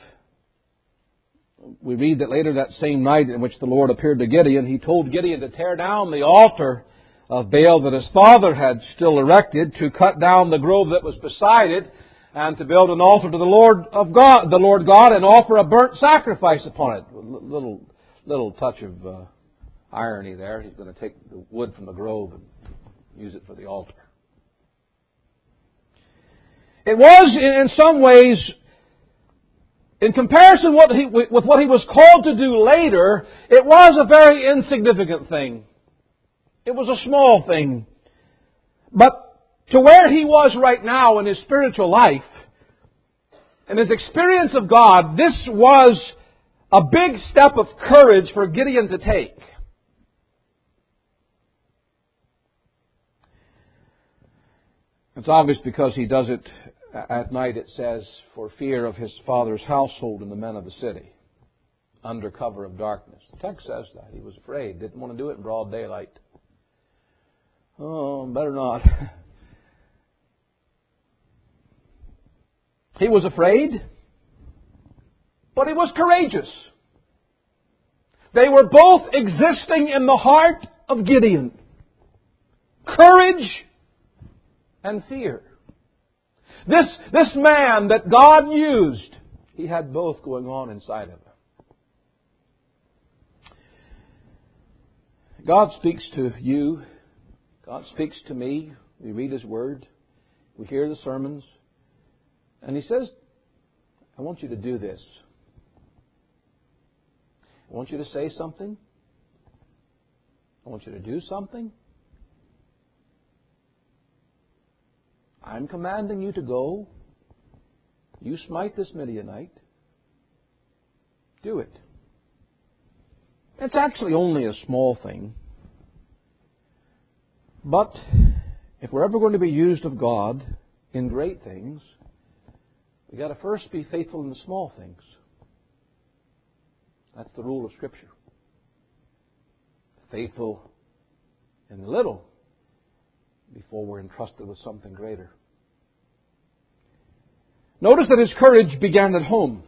We read that later that same night in which the Lord appeared to Gideon, he told Gideon to tear down the altar of Baal that his father had still erected, to cut down the grove that was beside it, and to build an altar to the Lord of God, the Lord God, and offer a burnt sacrifice upon it. A little, little touch of uh, irony there. He's going to take the wood from the grove and use it for the altar. It was, in some ways, in comparison what he, with what he was called to do later, it was a very insignificant thing. It was a small thing. But to where he was right now in his spiritual life, and his experience of God, this was a big step of courage for Gideon to take. It's obvious because he does it at night, it says, for fear of his father's household and the men of the city, under cover of darkness. The text says that. He was afraid, didn't want to do it in broad daylight. Oh, better not. He was afraid, but he was courageous. They were both existing in the heart of Gideon. Courage and fear. This, this man that God used, he had both going on inside of him. God speaks to you. God speaks to me. We read His Word. We hear the sermons. And He says, I want you to do this. I want you to say something. I want you to do something. I'm commanding you to go. You smite this Midianite. Do it. It's actually only a small thing. But if we're ever going to be used of God in great things, we've got to first be faithful in the small things. That's the rule of Scripture. Faithful in the little before we're entrusted with something greater. Notice that his courage began at home.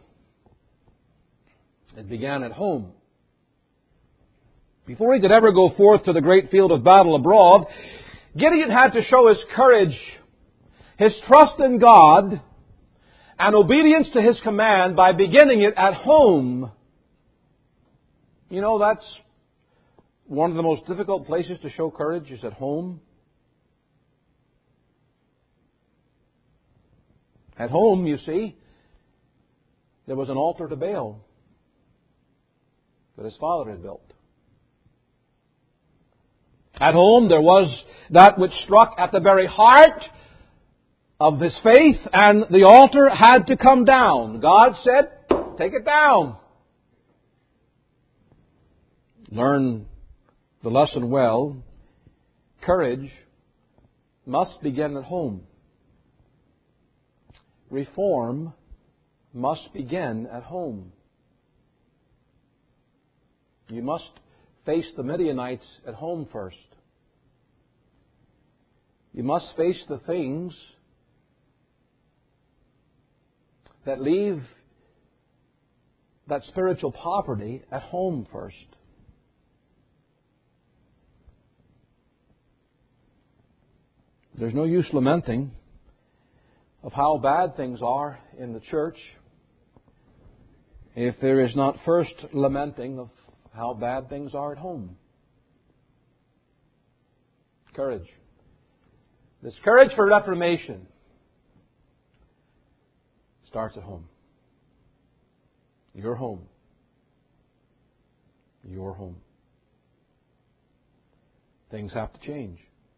It began at home. Before he could ever go forth to the great field of battle abroad, Gideon had to show his courage, his trust in God, and obedience to His command by beginning it at home. You know, that's one of the most difficult places to show courage is at home. At home, you see, there was an altar to Baal that his father had built. At home, there was that which struck at the very heart of his faith, and the altar had to come down. God said, take it down. Learn the lesson well. Courage must begin at home. Reform must begin at home. You must face the Midianites at home first. You must face the things that leave that spiritual poverty at home first. There's no use lamenting of how bad things are in the church if there is not first lamenting of how bad things are at home. Courage. This courage for reformation starts at home. Your home. Your home. Things have to change.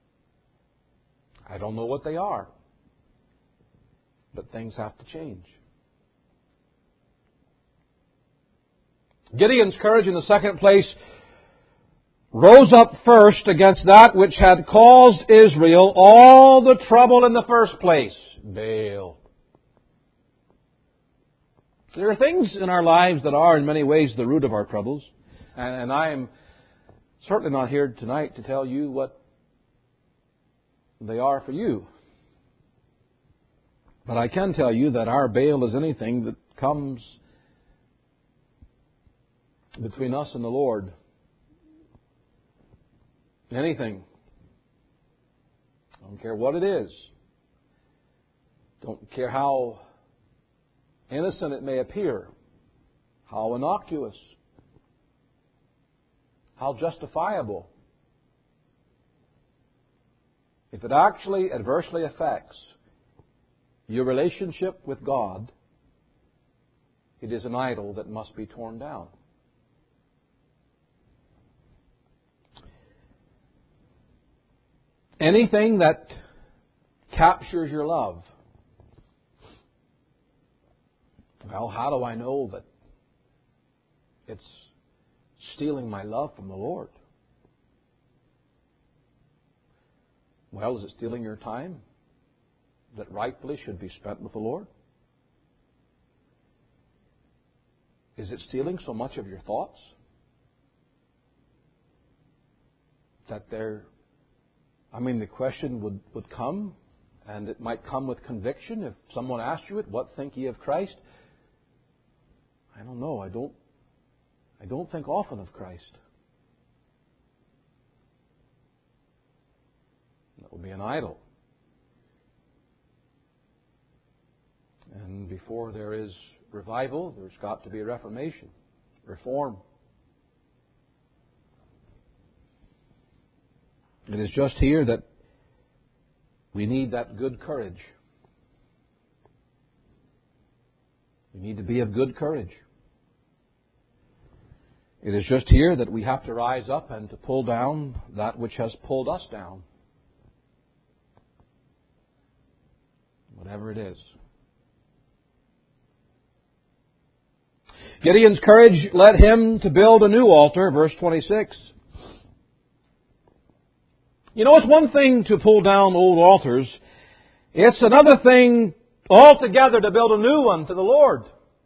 I don't know what they are, but things have to change. Gideon's courage, in the second place, rose up first against that which had caused Israel all the trouble in the first place, Baal. There are things in our lives that are in many ways the root of our troubles, and, and I am certainly not here tonight to tell you what they are for you. But I can tell you that our Baal is anything that comes between us and the Lord. Anything. I don't care what it is. Don't care how innocent it may appear, how innocuous, how justifiable. If it actually adversely affects your relationship with God, it is an idol that must be torn down. Anything that captures your love. Well, how do I know that it's stealing my love from the Lord? Well, is it stealing your time that rightfully should be spent with the Lord? Is it stealing so much of your thoughts that they're I mean, the question would, would come, and it might come with conviction. If someone asked you it, what think ye of Christ? I don't know. I don't, I don't think often of Christ. That would be an idol. And before there is revival, there's got to be reformation, reform. It is just here that we need that good courage. We need to be of good courage. It is just here that we have to rise up and to pull down that which has pulled us down. Whatever it is. Gideon's courage led him to build a new altar, verse twenty-six. You know, it's one thing to pull down old altars. It's another thing altogether to build a new one to the Lord.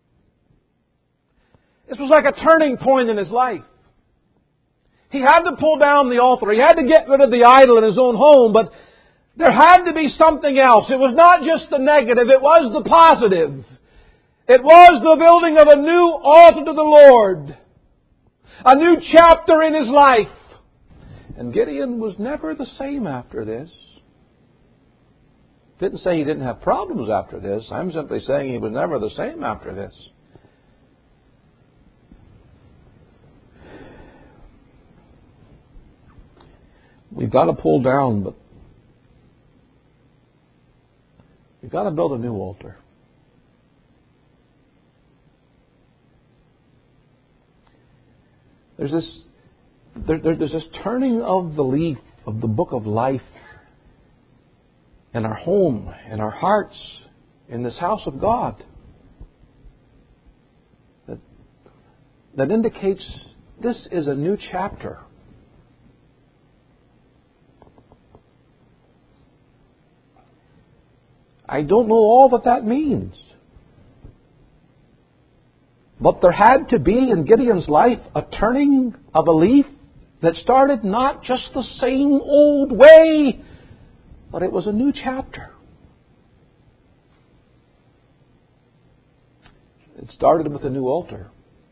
This was like a turning point in his life. He had to pull down the altar. He had to get rid of the idol in his own home, but there had to be something else. It was not just the negative, it was the positive. It was the building of a new altar to the Lord. A new chapter in his life. And Gideon was never the same after this. Didn't say he didn't have problems after this. I'm simply saying he was never the same after this. We've got to pull down, but we've got to build a new altar. There's this, there, there, there's this turning of the leaf of the book of life in our home, in our hearts, in this house of God that, that indicates this is a new chapter. I don't know all that that means. But there had to be in Gideon's life a turning of a leaf that started not just the same old way, but it was a new chapter. It started with a new altar.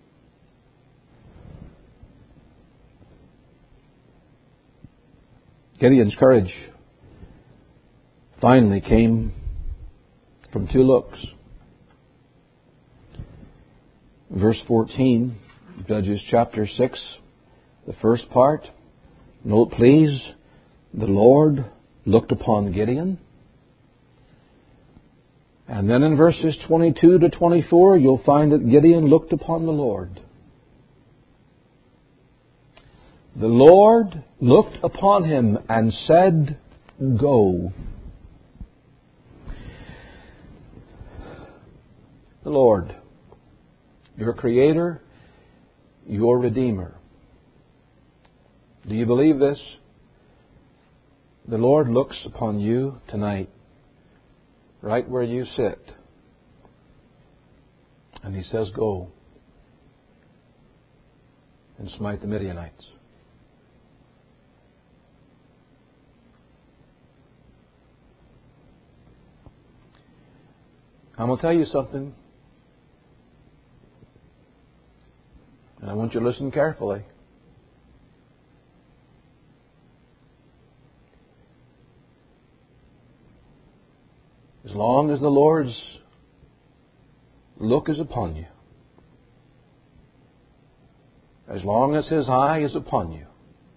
Gideon's courage finally came from two looks. Verse fourteen, Judges chapter six, the first part. Note please, the Lord looked upon Gideon. And then in verses twenty-two to twenty-four, you'll find that Gideon looked upon the Lord. The Lord looked upon him and said, "Go." The Lord, your Creator, your Redeemer. Do you believe this? The Lord looks upon you tonight, right where you sit, and He says, "Go and smite the Midianites." I'm going to tell you something. And I want you to listen carefully. As long as the Lord's look is upon you, as long as His eye is upon you,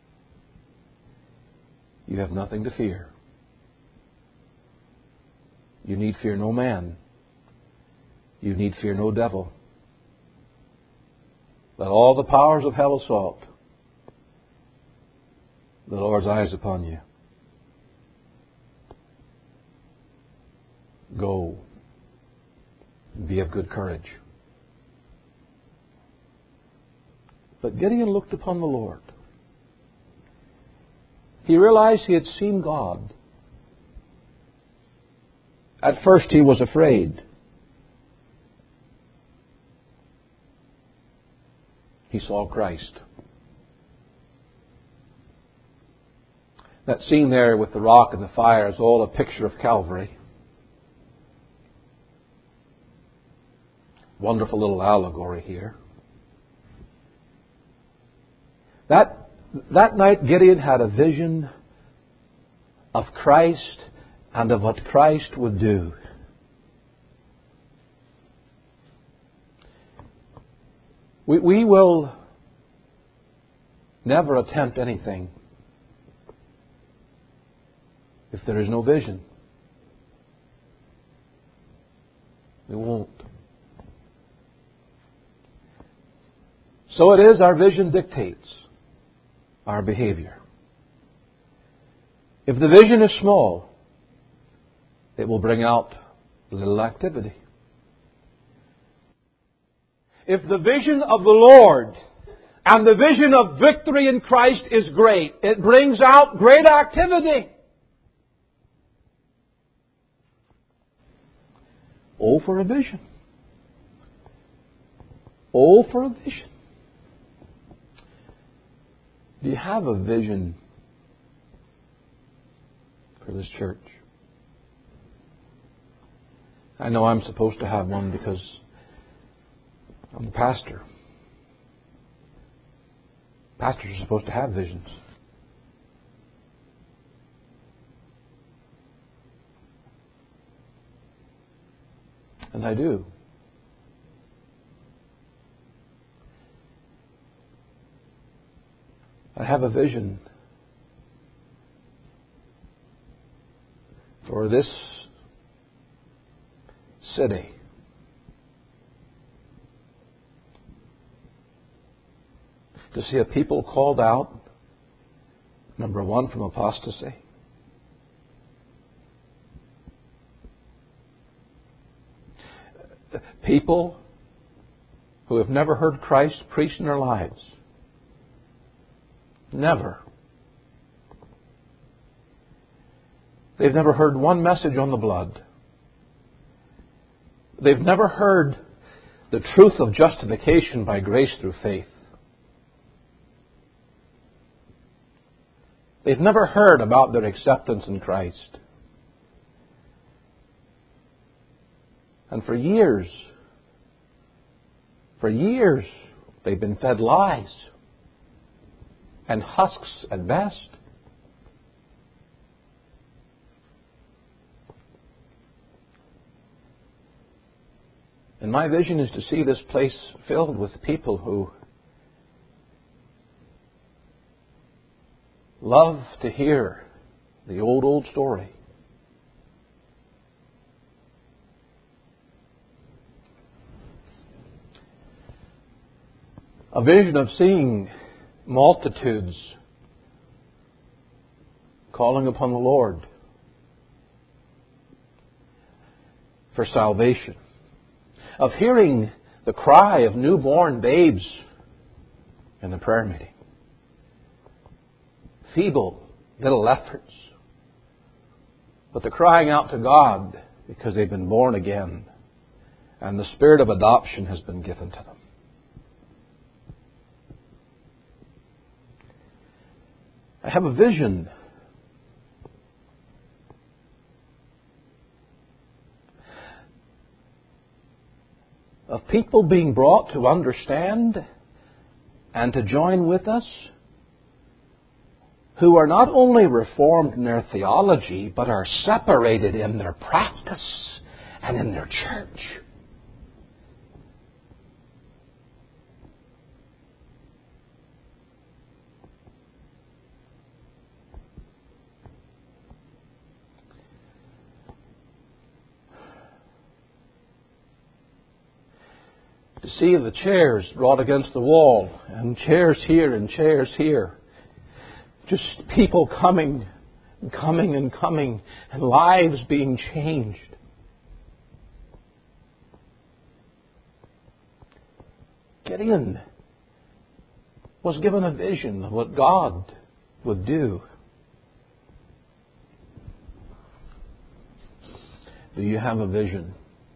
you have nothing to fear. You need fear no man. You need fear no devil. Let all the powers of hell assault. The Lord's eye is upon you. Go. Be of good courage. But Gideon looked upon the Lord. He realized he had seen God. At first he was afraid. He saw Christ. That scene there with the rock and the fire is all a picture of Calvary. Wonderful little allegory here. That, that night Gideon had a vision of Christ and of what Christ would do. We, we will never attempt anything if there is no vision. We won't. So it is our vision dictates our behavior. If the vision is small, it will bring out little activity. If the vision of the Lord and the vision of victory in Christ is great, it brings out great activity. Oh, for a vision. Oh, for a vision. Do you have a vision for this church? I know I'm supposed to have one because I'm the pastor. Pastors are supposed to have visions. And I do. I have a vision for this city. To see a people called out, number one, from apostasy. People who have never heard Christ preached in their lives. Never. They've never heard one message on the blood. They've never heard the truth of justification by grace through faith. They've never heard about their acceptance in Christ. And for years, for years, they've been fed lies and husks at best. And my vision is to see this place filled with people who love to hear the old, old story. A vision of seeing multitudes calling upon the Lord for salvation. Of hearing the cry of newborn babes in the prayer meeting. Feeble little efforts. But they're crying out to God because they've been born again. And the spirit of adoption has been given to them. I have a vision of people being brought to understand and to join with us who are not only reformed in their theology, but are separated in their practice and in their church. To see the chairs brought against the wall, and chairs here and chairs here. Just people coming and coming and coming, and lives being changed. Gideon was given a vision of what God would do. Do you have a vision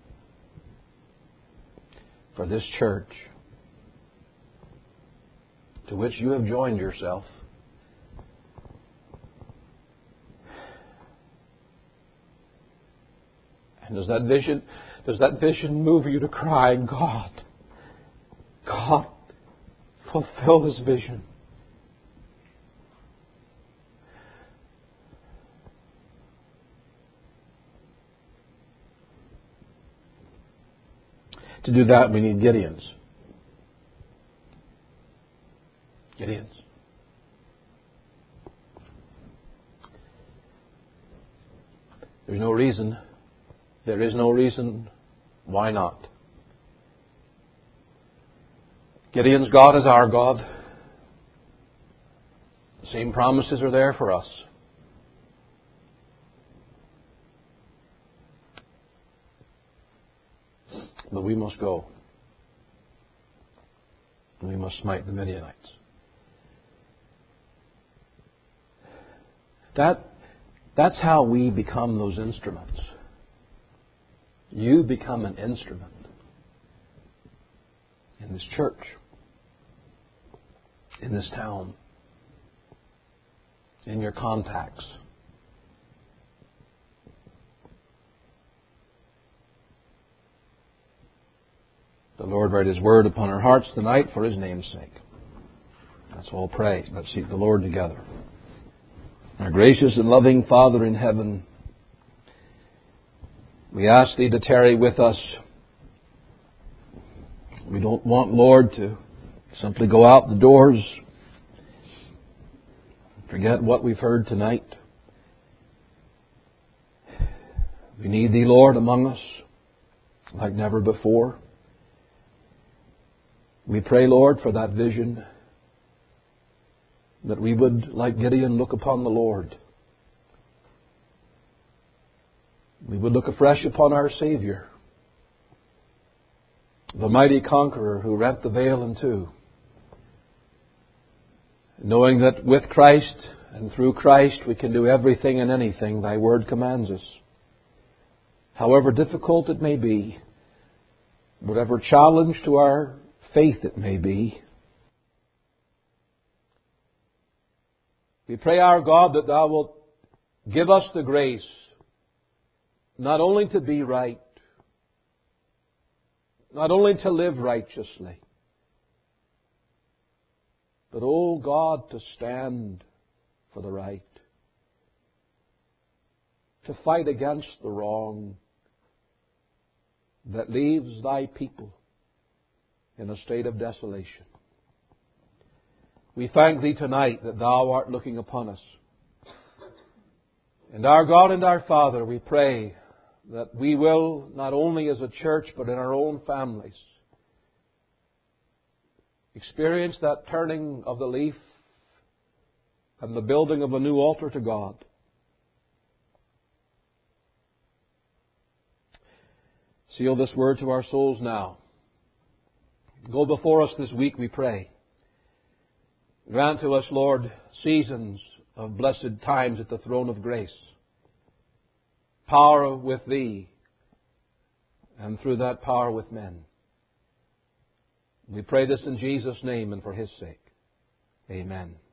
for this church to which you have joined yourself? And does that vision, does that vision move you to cry, God, God, fulfill this vision? To do that, we need Gideons. Gideons. There's no reason. There is no reason why not. Gideon's God is our God. The same promises are there for us. But we must go. We must smite the Midianites. That, that's how we become those instruments. You become an instrument in this church, in this town, in your contacts. The Lord write His word upon our hearts tonight for His name's sake. Let's all pray. Let's seek the Lord together. Our gracious and loving Father in heaven, we ask Thee to tarry with us. We don't want, Lord, to simply go out the doors, forget what we've heard tonight. We need Thee, Lord, among us like never before. We pray, Lord, for that vision, that we would, like Gideon, look upon the Lord. We would look afresh upon our Savior, the mighty conqueror who rent the veil in two, knowing that with Christ and through Christ we can do everything and anything Thy Word commands us. However difficult it may be, whatever challenge to our faith it may be, we pray, our God, that Thou wilt give us the grace not only to be right, not only to live righteously, but, oh God, to stand for the right, to fight against the wrong that leaves Thy people in a state of desolation. We thank Thee tonight that Thou art looking upon us. And our God and our Father, we pray that we will, not only as a church, but in our own families, experience that turning of the leaf and the building of a new altar to God. Seal this word to our souls now. Go before us this week, we pray. Grant to us, Lord, seasons of blessed times at the throne of grace. Power with Thee, and through that power with men. We pray this in Jesus' name and for His sake. Amen.